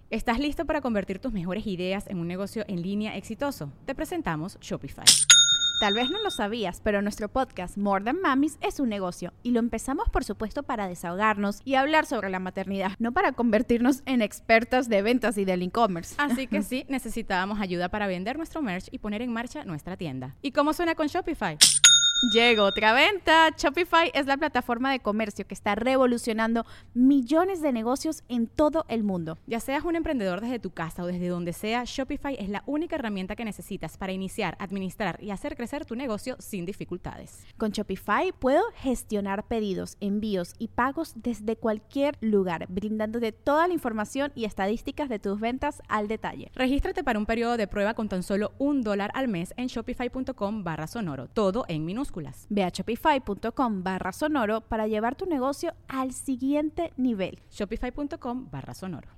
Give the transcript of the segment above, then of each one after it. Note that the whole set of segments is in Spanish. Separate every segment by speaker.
Speaker 1: ¿Estás listo para convertir tus mejores ideas en un negocio en línea exitoso? Te presentamos Shopify.
Speaker 2: Tal vez no lo sabías, pero nuestro podcast More Than Mamis es un negocio y lo empezamos por supuesto para desahogarnos y hablar sobre la maternidad, no para convertirnos en expertas de ventas y del e-commerce.
Speaker 1: Así que sí, necesitábamos ayuda para vender nuestro merch y poner en marcha nuestra tienda. ¿Y cómo suena con Shopify?
Speaker 2: Llegó otra venta. Shopify es la plataforma de comercio que está revolucionando millones de negocios en todo el mundo.
Speaker 1: Ya seas un emprendedor desde tu casa o desde donde sea, Shopify es la única herramienta que necesitas para iniciar, administrar y hacer crecer tu negocio sin dificultades.
Speaker 2: Con Shopify puedo gestionar pedidos, envíos y pagos desde cualquier lugar, brindándote toda la información y estadísticas de tus ventas al detalle.
Speaker 1: Regístrate para un periodo de prueba con tan solo $1 al mes en shopify.com/sonoro, todo en minúsculas.
Speaker 2: Ve a shopify.com/sonoro para llevar tu negocio al siguiente nivel.
Speaker 1: Shopify.com/sonoro.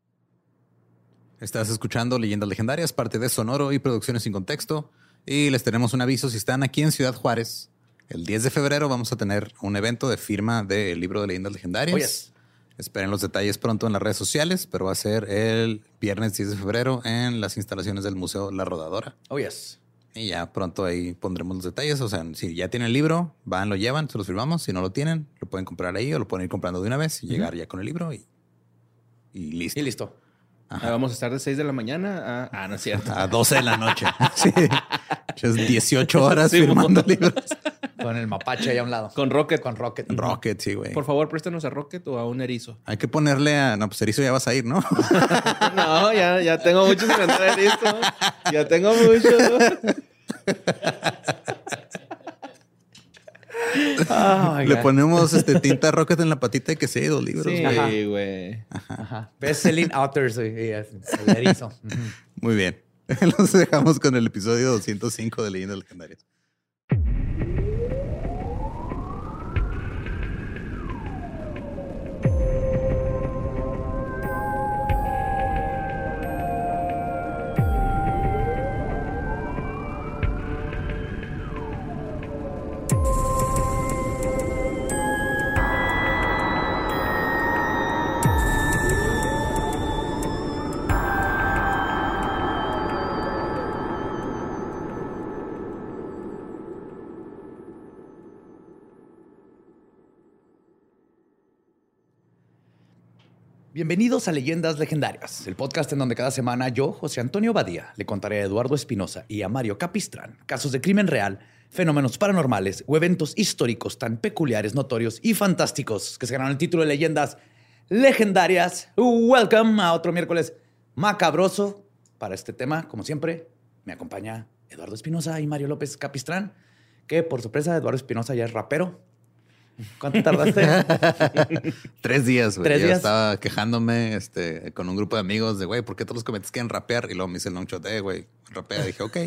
Speaker 3: Estás escuchando Leyendas Legendarias, parte de Sonoro y Producciones Sin Contexto. Y les tenemos un aviso, si están aquí en Ciudad Juárez, el 10 de febrero vamos a tener un evento de firma del libro de Leyendas Legendarias.
Speaker 4: Oh, yes.
Speaker 3: Esperen los detalles pronto en las redes sociales, pero va a ser el viernes 10 de febrero en las instalaciones del Museo La Rodadora.
Speaker 4: Oh, yes.
Speaker 3: Y ya pronto ahí pondremos los detalles. O sea, si ya tienen el libro, van, lo llevan, se los firmamos. Si no lo tienen, lo pueden comprar ahí o lo pueden ir comprando de una vez y llegar ya con el libro y listo.
Speaker 4: Y listo.
Speaker 5: Ajá. Vamos a estar de 6 de la mañana a... no es cierto.
Speaker 3: A 12 de la noche. Sí. Es 18 horas
Speaker 5: Sí,
Speaker 3: firmando libros.
Speaker 4: Con el mapache ahí a un lado.
Speaker 5: Con Rocket.
Speaker 4: Con Rocket.
Speaker 3: Rocket, sí, güey.
Speaker 5: Por favor, préstanos a Rocket o a un erizo.
Speaker 3: Hay que ponerle a... No, pues erizo ya vas a ir, ¿no?
Speaker 5: No, ya tengo mucho sin entrar erizo. Ya tengo mucho.
Speaker 4: Oh,
Speaker 3: Le ponemos tinta Rocket en la patita y que se ha ido libros.
Speaker 5: Sí,
Speaker 3: güey.
Speaker 5: güey.
Speaker 4: Ajá. Best-selling authors, güey. El erizo.
Speaker 3: Muy bien. Los dejamos con el episodio 205 de Leyendas Legendarias.
Speaker 4: Bienvenidos a Leyendas Legendarias, el podcast en donde cada semana yo, José Antonio Badía, le contaré a Eduardo Espinosa y a Mario Capistrán casos de crimen real, fenómenos paranormales o eventos históricos tan peculiares, notorios y fantásticos que se ganaron el título de Leyendas Legendarias. Welcome a otro miércoles macabroso. Para este tema, como siempre, me acompaña Eduardo Espinosa y Mario López Capistrán, que por sorpresa Eduardo Espinosa ya es rapero. ¿Cuánto tardaste?
Speaker 3: 3 días, güey.
Speaker 4: 3
Speaker 3: Yo
Speaker 4: días.
Speaker 3: estaba quejándome con un grupo de amigos de, güey, ¿por qué todos los comediantes quieren rapear? Y luego me hice el long shot, güey, rapea. Dije, ok.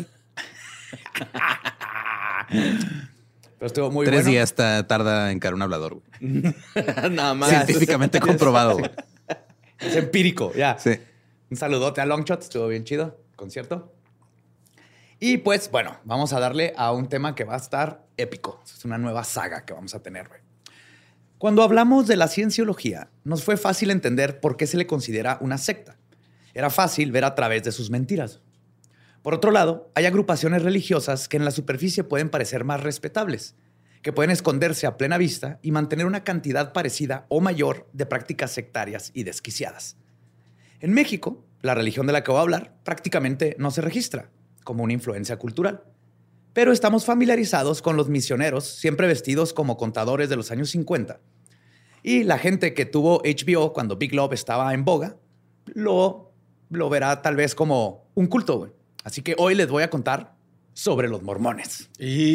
Speaker 4: Pero estuvo muy
Speaker 3: 3
Speaker 4: bueno.
Speaker 3: días tarda en caer un hablador, güey.
Speaker 5: Nada más.
Speaker 3: Científicamente comprobado, güey.
Speaker 4: Es empírico, ya.
Speaker 3: Sí.
Speaker 4: Un saludote a Longshot, estuvo bien chido, concierto. Y pues, bueno, vamos a darle a un tema que va a estar épico. Es una nueva saga que vamos a tener, güey. Cuando hablamos de la cienciología, nos fue fácil entender por qué se le considera una secta. Era fácil ver a través de sus mentiras. Por otro lado, hay agrupaciones religiosas que en la superficie pueden parecer más respetables, que pueden esconderse a plena vista y mantener una cantidad parecida o mayor de prácticas sectarias y desquiciadas. En México, la religión de la que voy a hablar prácticamente no se registra como una influencia cultural. Pero estamos familiarizados con los misioneros, siempre vestidos como contadores de los años 50. Y la gente que tuvo HBO cuando Big Love estaba en boga, lo verá tal vez como un culto, güey. Así que hoy les voy a contar sobre los mormones.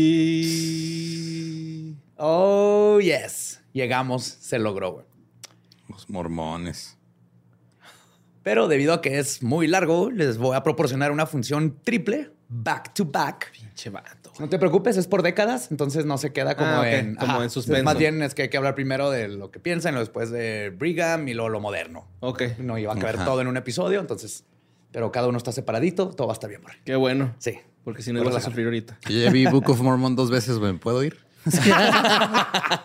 Speaker 4: Oh, yes. Llegamos, se logró, güey.
Speaker 3: Los mormones.
Speaker 4: Pero debido a que es muy largo, les voy a proporcionar una función triple, back to back.
Speaker 5: Pinche vato.
Speaker 4: No te preocupes, es por décadas, entonces no se queda como
Speaker 5: Ah, ok,
Speaker 4: en...
Speaker 5: como en suspenso.
Speaker 4: Más bien es que hay que hablar primero de lo que piensan, y después de Brigham y luego lo moderno.
Speaker 5: Ok.
Speaker 4: No iba a caber
Speaker 3: Ajá.
Speaker 4: todo en un episodio, entonces... Pero cada uno está separadito, todo va a estar bien, Borre.
Speaker 5: Qué bueno.
Speaker 4: Sí.
Speaker 5: Porque si no
Speaker 4: Por
Speaker 5: ibas a
Speaker 4: relajar.
Speaker 5: sufrir ahorita.
Speaker 3: Yo ya vi Book of Mormon 2 veces, güey. ¿Puedo ir?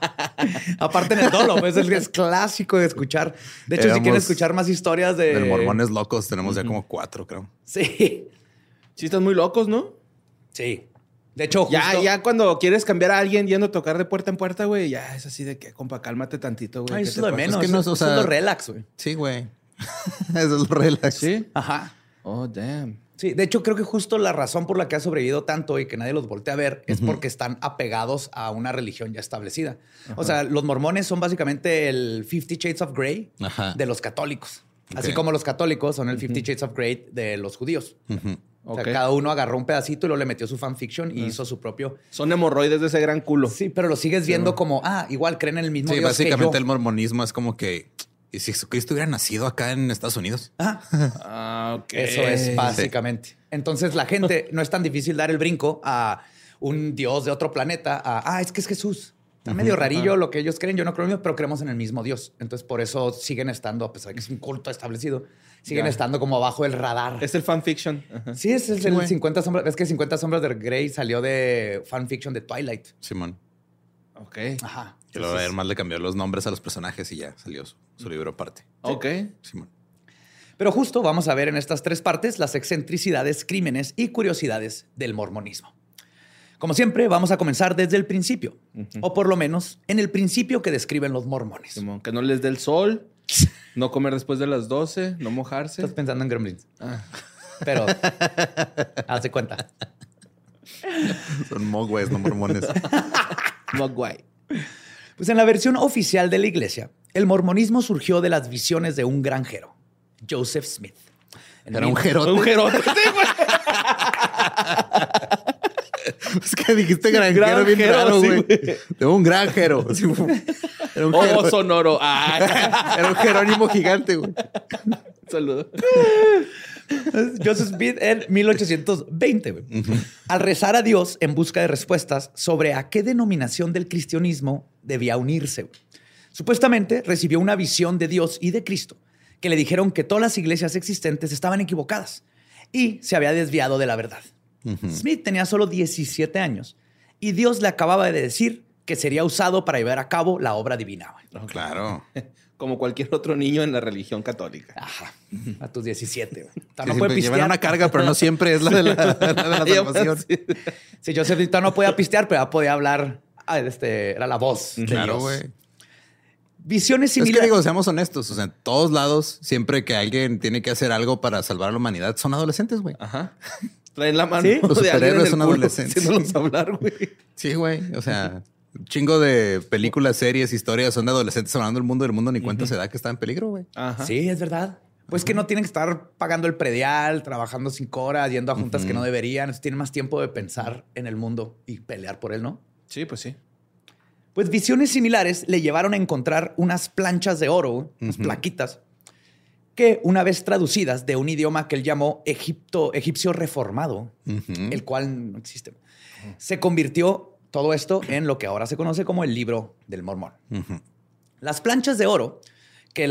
Speaker 4: Aparte en el dolo, pues es clásico de escuchar. De hecho, si quieren escuchar más historias de
Speaker 3: mormones locos, tenemos ya como 4, creo.
Speaker 4: Sí.
Speaker 5: Sí, están muy locos, ¿no?
Speaker 4: Sí. De hecho, justo...
Speaker 5: Ya cuando quieres cambiar a alguien yendo a tocar de puerta en puerta, güey, ya es así de que, compa, cálmate tantito, güey.
Speaker 4: Ay, eso es lo de menos.
Speaker 3: Es que no,
Speaker 4: Eso es lo relax, güey.
Speaker 3: Sí, güey. Eso es lo relax.
Speaker 5: ¿Sí?
Speaker 4: Ajá.
Speaker 5: Oh, damn.
Speaker 4: Sí, de hecho, creo que justo la razón por la que ha sobrevivido tanto y que nadie los voltea a ver es porque están apegados a una religión ya establecida. O sea, los mormones son básicamente el 50 Shades of Grey de los católicos. Así
Speaker 3: Ok.
Speaker 4: como los católicos son el 50 Shades of Grey de los judíos. O sea,
Speaker 5: Ok.
Speaker 4: cada uno agarró un pedacito y luego le metió su fanfiction y hizo su propio.
Speaker 5: Son hemorroides de ese gran culo.
Speaker 4: Sí, pero lo sigues viendo como, igual creen en el mismo
Speaker 3: Sí,
Speaker 4: Dios que
Speaker 3: básicamente
Speaker 4: yo.
Speaker 3: el mormonismo es como que... ¿Y si Jesucristo hubiera nacido acá en Estados Unidos?
Speaker 5: Ah, ok.
Speaker 4: Eso es básicamente. Entonces la gente no es tan difícil dar el brinco a un Dios de otro planeta. Es que es Jesús. Está medio rarillo lo que ellos creen. Yo no creo en Dios, pero creemos en el mismo Dios. Entonces por eso siguen estando, a pesar de que es un culto establecido, siguen estando como abajo del radar.
Speaker 5: Es el fanfiction. Ajá.
Speaker 4: Sí, es el
Speaker 3: güey.
Speaker 4: 50 sombras. Es que 50 sombras de Grey salió de fanfiction de Twilight.
Speaker 3: Simón.
Speaker 5: Ok.
Speaker 4: Ajá.
Speaker 3: Que luego además le cambió los nombres a los personajes y ya salió su libro aparte.
Speaker 5: Ok.
Speaker 3: Simón.
Speaker 4: Pero justo vamos a ver en estas 3 partes las excentricidades, crímenes y curiosidades del mormonismo. Como siempre, vamos a comenzar desde el principio, o por lo menos en el principio que describen los mormones.
Speaker 5: Simón, que no les dé el sol, no comer después de las 12, no mojarse.
Speaker 4: Estás pensando en Gremlins. Pero, haz de cuenta.
Speaker 3: Son mogwais, no mormones.
Speaker 5: Mogwai.
Speaker 4: Pues en la versión oficial de la iglesia, el mormonismo surgió de las visiones de un granjero, Joseph Smith.
Speaker 3: Era un jerote.
Speaker 5: Un jerote.
Speaker 3: Es que dijiste granjero bien
Speaker 5: Granjero,
Speaker 3: raro,
Speaker 5: sí,
Speaker 3: güey.
Speaker 5: güey.
Speaker 3: De un granjero. Sí, era un
Speaker 5: Oh, sonoro. Ay.
Speaker 3: Era un Jerónimo gigante, güey.
Speaker 5: Saludos.
Speaker 4: Joseph Smith en 1820. Güey. Al rezar a Dios en busca de respuestas sobre a qué denominación del cristianismo debía unirse. Güey. Supuestamente recibió una visión de Dios y de Cristo que le dijeron que todas las iglesias existentes estaban equivocadas y se había desviado de la verdad. Smith tenía solo 17 años y Dios le acababa de decir que sería usado para llevar a cabo la obra divina. Güey.
Speaker 3: Claro.
Speaker 5: Como cualquier otro niño en la religión católica.
Speaker 4: Ajá. A tus 17. Güey.
Speaker 3: Sí,
Speaker 4: No puede
Speaker 3: llevan
Speaker 4: pistear.
Speaker 3: una carga, pero no siempre es la de la salvación.
Speaker 4: Sí, Joseph Smith no podía pistear, pero ya podía hablar. Era la voz de
Speaker 3: Claro,
Speaker 4: Dios.
Speaker 3: güey.
Speaker 4: Visiones
Speaker 3: Es que
Speaker 4: similares.
Speaker 3: digo, seamos honestos. O sea, en todos lados, siempre que alguien tiene que hacer algo para salvar a la humanidad, son adolescentes, güey.
Speaker 5: Ajá. Traen la mano
Speaker 4: ¿Sí?
Speaker 3: Los
Speaker 5: de alguien en
Speaker 3: superhéroes
Speaker 5: el
Speaker 3: son
Speaker 5: culo,
Speaker 3: adolescentes.
Speaker 5: haciéndolos hablar, güey.
Speaker 3: Sí, güey. O sea, un chingo de películas, series, historias son de adolescentes hablando del mundo ni cuenta se da que está en peligro, güey.
Speaker 5: Ajá.
Speaker 4: Sí, es verdad. Pues que no tienen que estar pagando el predial, trabajando 5 horas, yendo a juntas que no deberían. Entonces tienen más tiempo de pensar en el mundo y pelear por él, ¿no?
Speaker 5: Sí, pues sí.
Speaker 4: Pues visiones similares le llevaron a encontrar unas planchas de oro, unas plaquitas, que una vez traducidas de un idioma que él llamó egipcio reformado, el cual no existe, se convirtió todo esto en lo que ahora se conoce como el Libro del Mormón. Las planchas de oro que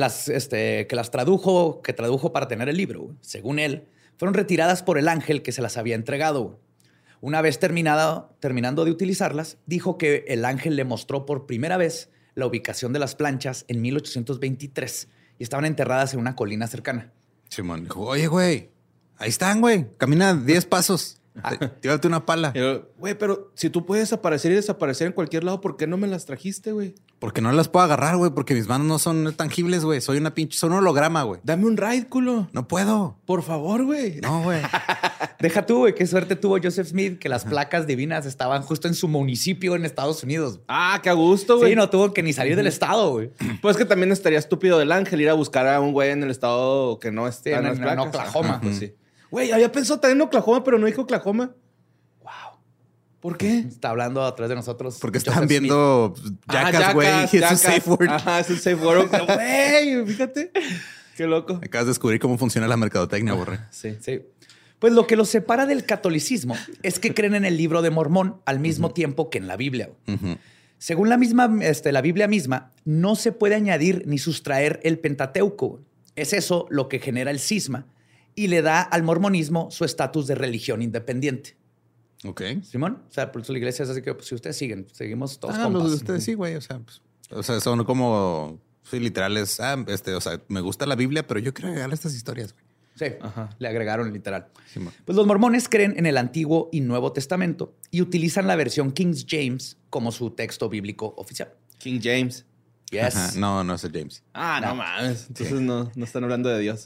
Speaker 4: tradujo para tener el libro, según él, fueron retiradas por el ángel que se las había entregado. Una vez terminando de utilizarlas, dijo que el ángel le mostró por primera vez la ubicación de las planchas en 1823 y estaban enterradas en una colina cercana.
Speaker 3: Simón dijo, oye, güey, ahí están, güey. Camina 10 pasos. Tírate una pala.
Speaker 5: Y yo, güey, pero si tú puedes aparecer y desaparecer en cualquier lado, ¿por qué no me las trajiste, güey?
Speaker 3: Porque no las puedo agarrar, güey, porque mis manos no son tangibles, güey. Soy un holograma, güey.
Speaker 5: Dame un ride, culo.
Speaker 3: No puedo.
Speaker 5: Por favor, güey.
Speaker 3: No, güey.
Speaker 4: Deja tú, güey, qué suerte tuvo Joseph Smith que las placas divinas estaban justo en su municipio en Estados Unidos.
Speaker 5: Ah, qué a gusto, güey.
Speaker 4: Sí, no tuvo que ni salir del estado, güey.
Speaker 5: Pues que también estaría estúpido del ángel ir a buscar a un güey en el estado que no esté
Speaker 4: Sí,
Speaker 5: en
Speaker 4: en
Speaker 5: las placas.
Speaker 4: Oklahoma.
Speaker 5: Ajá, pues sí. Güey, había pensado también en Oklahoma, pero no dijo Oklahoma.
Speaker 4: Wow.
Speaker 5: ¿Por qué?
Speaker 4: Está hablando atrás de nosotros.
Speaker 3: Porque
Speaker 4: Joseph
Speaker 3: estaban
Speaker 4: Smith.
Speaker 3: viendo Jackass, güey. Y es un
Speaker 5: Jackass.
Speaker 3: safe word.
Speaker 5: Ajá, es un safe word. Güey, fíjate. Qué loco.
Speaker 3: Acabas de descubrir cómo funciona la mercadotecnia, borre.
Speaker 5: Sí.
Speaker 4: Sí. Pues lo que los separa del catolicismo es que creen en el Libro de Mormón al mismo tiempo que en la Biblia. Según la Biblia misma, no se puede añadir ni sustraer el Pentateuco. Es eso lo que genera el cisma y le da al mormonismo su estatus de religión independiente.
Speaker 3: Ok.
Speaker 4: ¿Simón? O sea, por eso la iglesia es así que pues, si ustedes seguimos todos
Speaker 3: Los
Speaker 4: compas.
Speaker 3: de ustedes sí, güey. O sea, pues. O sea, son como literales. O sea, me gusta la Biblia, pero yo quiero agregarle estas historias, güey.
Speaker 4: Sí, le agregaron literal.
Speaker 3: Sí,
Speaker 4: pues los mormones creen en el Antiguo y Nuevo Testamento y utilizan la versión King James como su texto bíblico oficial.
Speaker 5: King James.
Speaker 4: Yes.
Speaker 3: Ajá. No es el James.
Speaker 5: No mames. Entonces no están hablando de Dios.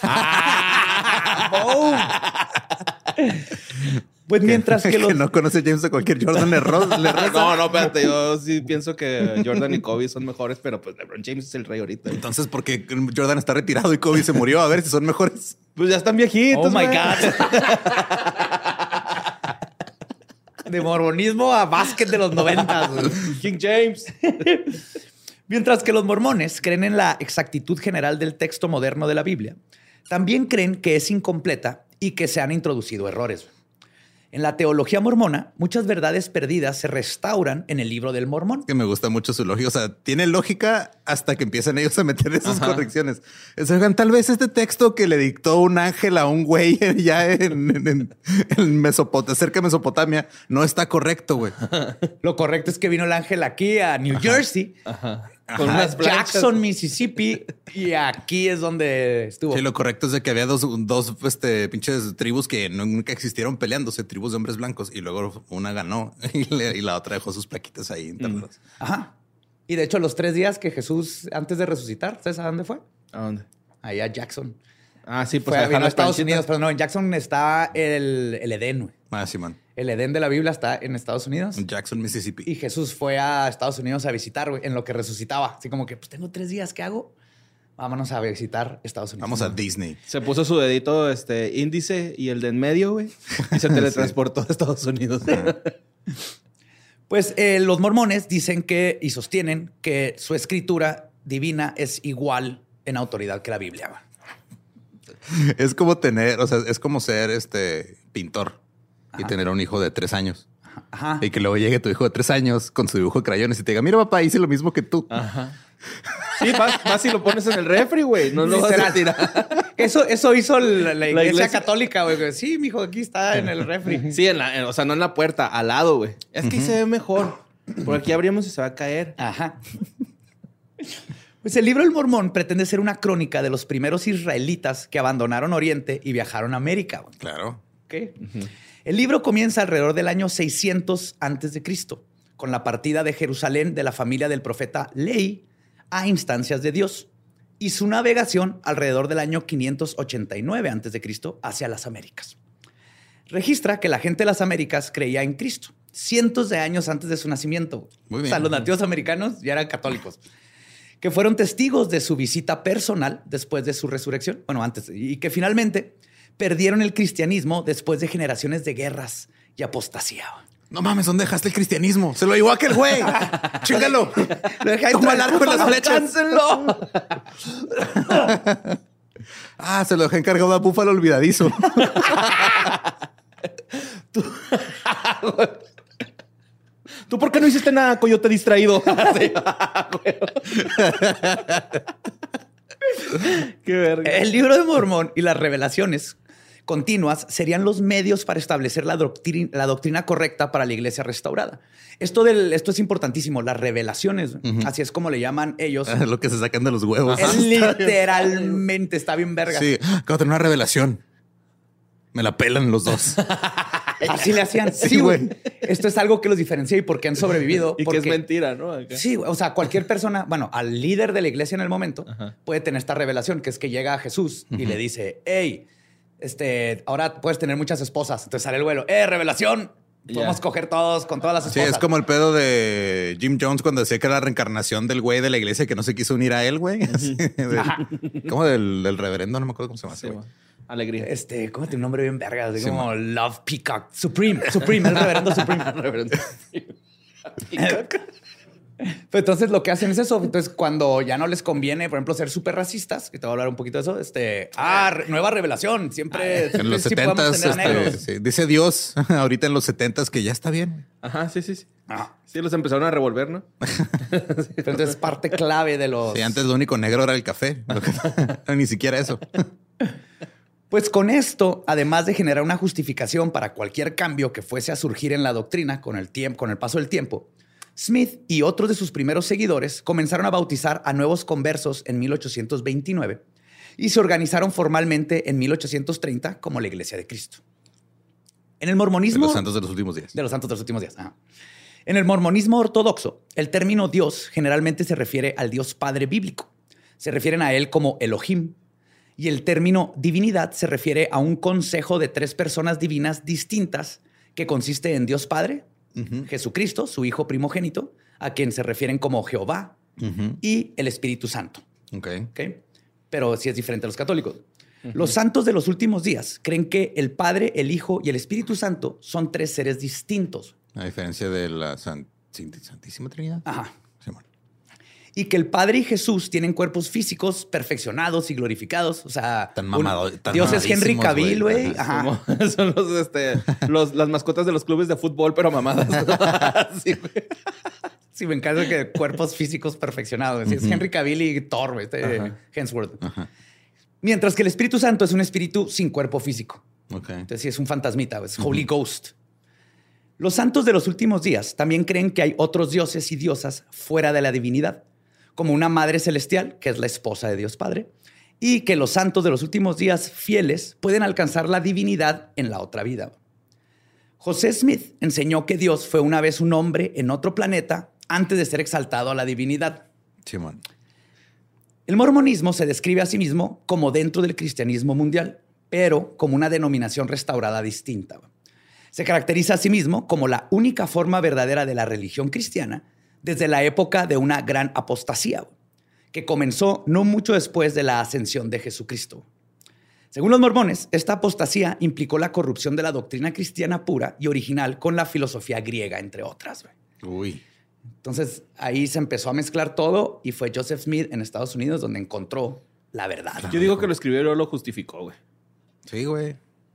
Speaker 4: Pues mientras que los...
Speaker 3: que no conoce James a cualquier Jordan le reza.
Speaker 5: No, espérate. Yo sí pienso que Jordan y Kobe son mejores, pero pues LeBron James es el rey ahorita.
Speaker 3: Entonces, ¿por qué Jordan está retirado y Kobe se murió? A ver si son mejores.
Speaker 5: Pues ya están viejitos.
Speaker 4: Oh my
Speaker 5: güey.
Speaker 4: God. De mormonismo a básquet de los 90.
Speaker 5: King James.
Speaker 4: Mientras que los mormones creen en la exactitud general del texto moderno de la Biblia, también creen que es incompleta y que se han introducido errores. En la teología mormona, muchas verdades perdidas se restauran en el libro del Mormón.
Speaker 3: Que me gusta mucho su lógica. O sea, tiene lógica hasta que empiezan ellos a meter esas correcciones. O sea, tal vez este texto que le dictó un ángel a un güey ya en Mesopotamia, cerca de Mesopotamia, no está correcto, güey.
Speaker 4: Lo correcto es que vino el ángel aquí a New Jersey,
Speaker 5: Con unas planchas.
Speaker 4: Jackson, Mississippi, y aquí es donde estuvo.
Speaker 3: Sí, lo correcto es de que había dos pinches tribus que nunca existieron peleándose, tribus de hombres blancos, y luego una ganó y la otra dejó sus plaquitas ahí enterradas.
Speaker 4: Ajá. Y de hecho, los 3 días que Jesús, antes de resucitar, ¿sabes a dónde fue?
Speaker 5: ¿A dónde?
Speaker 4: Ahí a Jackson.
Speaker 5: Ah, sí, pues
Speaker 4: Fue
Speaker 5: dejar
Speaker 4: a
Speaker 5: las
Speaker 4: Estados
Speaker 5: planchitas.
Speaker 4: Unidos, pero no, en Jackson está el Edén, güey.
Speaker 3: Ah, sí, man.
Speaker 4: El Edén de la Biblia está en Estados Unidos.
Speaker 3: Jackson, Mississippi.
Speaker 4: Y Jesús fue a Estados Unidos a visitar, güey, en lo que resucitaba. Así como que, pues tengo 3 días, ¿qué hago? Vámonos a visitar Estados Unidos.
Speaker 3: Vamos a Disney.
Speaker 5: Se puso su dedito índice y el de en medio, güey. Y se teletransportó a Estados Unidos.
Speaker 4: Pues los mormones dicen que y sostienen que su escritura divina es igual en autoridad que la Biblia, güey.
Speaker 3: Es como tener, o sea, es como ser pintor y tener un hijo de 3 años.
Speaker 4: Ajá.
Speaker 3: Y que luego llegue tu hijo de 3 años con su dibujo de crayones y te diga, mira, papá, hice lo mismo que tú.
Speaker 5: Ajá. Sí, vas y lo pones en el refri, güey. No lo vas a tirar.
Speaker 4: Eso hizo la iglesia católica, güey. Sí, mijo, aquí está en el refri.
Speaker 5: Sí, o sea, no en la puerta, al lado, güey. Es que ahí se ve mejor. Por aquí abrimos y se va a caer.
Speaker 4: Ajá. Pues el libro del Mormón pretende ser una crónica de los primeros israelitas que abandonaron Oriente y viajaron a América, güey.
Speaker 3: Claro.
Speaker 4: ¿Okay? El libro comienza alrededor del año 600 a.C., con la partida de Jerusalén de la familia del profeta Lehi a instancias de Dios y su navegación alrededor del año 589 a.C. hacia las Américas. Registra que la gente de las Américas creía en Cristo cientos de años antes de su nacimiento.
Speaker 3: Muy bien.
Speaker 4: O sea, los nativos americanos ya eran católicos, que fueron testigos de su visita personal después de su resurrección, bueno, antes, y que finalmente perdieron el cristianismo después de generaciones de guerras y apostasía.
Speaker 3: No mames, ¿dónde dejaste el cristianismo? Se lo llevó aquel güey. Chíngalo.
Speaker 4: Lo dejé ahí.
Speaker 3: Toma el arco y las flechas.
Speaker 4: ¡Cáncenlo!
Speaker 3: Se lo dejé encargado a Búfalo olvidadizo.
Speaker 5: ¿Tú por qué no hiciste nada, coyote distraído? Qué verga.
Speaker 4: El libro de Mormón y las revelaciones continuas serían los medios para establecer la doctrina correcta para la iglesia restaurada. Esto es importantísimo, las revelaciones. Así es como le llaman ellos.
Speaker 3: Lo que se sacan de los huevos.
Speaker 4: Es literalmente, está bien verga.
Speaker 3: Sí, acabo de tener una revelación. Me la pelan los dos.
Speaker 4: Así le hacían. Sí, güey. Esto es algo que los diferencia y por qué han sobrevivido.
Speaker 5: Y que es mentira, ¿no? Acá.
Speaker 4: Sí, o sea, cualquier persona, bueno, al líder de la iglesia en el momento puede tener esta revelación, que es que llega a Jesús y le dice, hey, ahora puedes tener muchas esposas. Entonces sale el vuelo, revelación. Podemos coger todos con todas las esposas.
Speaker 3: Sí, es como el pedo de Jim Jones cuando decía que era la reencarnación del güey de la iglesia que no se quiso unir a él, güey. Como del reverendo, no me acuerdo cómo se llama.
Speaker 5: Sí,
Speaker 3: güey.
Speaker 5: Alegría.
Speaker 4: ¿Cómo tiene un nombre bien verga? Así como Love Peacock. Supreme, el reverendo Supreme. Pero entonces lo que hacen es eso. Entonces, cuando ya no les conviene, por ejemplo, ser súper racistas, y te voy a hablar un poquito de eso, nueva revelación. Siempre
Speaker 3: En los
Speaker 4: sí podemos
Speaker 3: 70s,
Speaker 4: tener negros.
Speaker 3: sí, dice Dios ahorita en los 70s que ya está bien.
Speaker 5: Ajá, sí.
Speaker 4: Ah.
Speaker 5: Sí, los empezaron a revolver, ¿no?
Speaker 4: Pero entonces parte clave de los...
Speaker 3: Sí, antes lo único negro era el café. Ni siquiera eso.
Speaker 4: Pues con esto, además de generar una justificación para cualquier cambio que fuese a surgir en la doctrina con el paso del tiempo, Smith y otros de sus primeros seguidores comenzaron a bautizar a nuevos conversos en 1829 y se organizaron formalmente en 1830 como la Iglesia de Cristo. En el mormonismo...
Speaker 3: De los santos de los últimos días.
Speaker 4: De los santos de los últimos días. Ajá. En el mormonismo ortodoxo, el término Dios generalmente se refiere al Dios Padre bíblico. Se refieren a él como Elohim. Y el término divinidad se refiere a un consejo de 3 personas divinas distintas que consiste en Dios Padre, Jesucristo, su Hijo primogénito, a quien se refieren como Jehová, y el Espíritu Santo.
Speaker 3: Okay.
Speaker 4: Pero sí es diferente a los católicos. Los santos de los últimos días creen que el Padre, el Hijo y el Espíritu Santo son 3 seres distintos.
Speaker 3: A diferencia de la Santísima Trinidad.
Speaker 4: Ajá.
Speaker 3: Sí, bueno.
Speaker 4: Y que el Padre y Jesús tienen cuerpos físicos perfeccionados y glorificados. O sea,
Speaker 3: Tan mamado, tan
Speaker 4: Dios es Henry
Speaker 3: mamadísimos,
Speaker 4: Cavill, güey.
Speaker 3: güey.
Speaker 4: Ajá.
Speaker 5: Son las mascotas de los clubes de fútbol, pero mamadas. Sí, güey.
Speaker 4: Sí, me encanta que cuerpos físicos perfeccionados. Sí, es Henry Cavill y Thor, güey, Hemsworth. Mientras que el Espíritu Santo es un espíritu sin cuerpo físico.
Speaker 3: Okay.
Speaker 4: Entonces sí, es un fantasmita, es Holy Ghost. Los santos de los últimos días también creen que hay otros dioses y diosas fuera de la divinidad, como una madre celestial, que es la esposa de Dios Padre, y que los santos de los últimos días fieles pueden alcanzar la divinidad en la otra vida. José Smith enseñó que Dios fue una vez un hombre en otro planeta antes de ser exaltado a la divinidad.
Speaker 3: Simón.
Speaker 4: El mormonismo se describe a sí mismo como dentro del cristianismo mundial, pero como una denominación restaurada distinta. Se caracteriza a sí mismo como la única forma verdadera de la religión cristiana desde la época de una gran apostasía, que comenzó no mucho después de la ascensión de Jesucristo. Según los mormones, esta apostasía implicó la corrupción de la doctrina cristiana pura y original con la filosofía griega, entre otras.
Speaker 3: Uy.
Speaker 4: Entonces, ahí se empezó a mezclar todo y fue Joseph Smith en Estados Unidos donde encontró la verdad.
Speaker 5: Yo digo que lo escribió y luego lo justificó, güey.
Speaker 3: Sí, güey.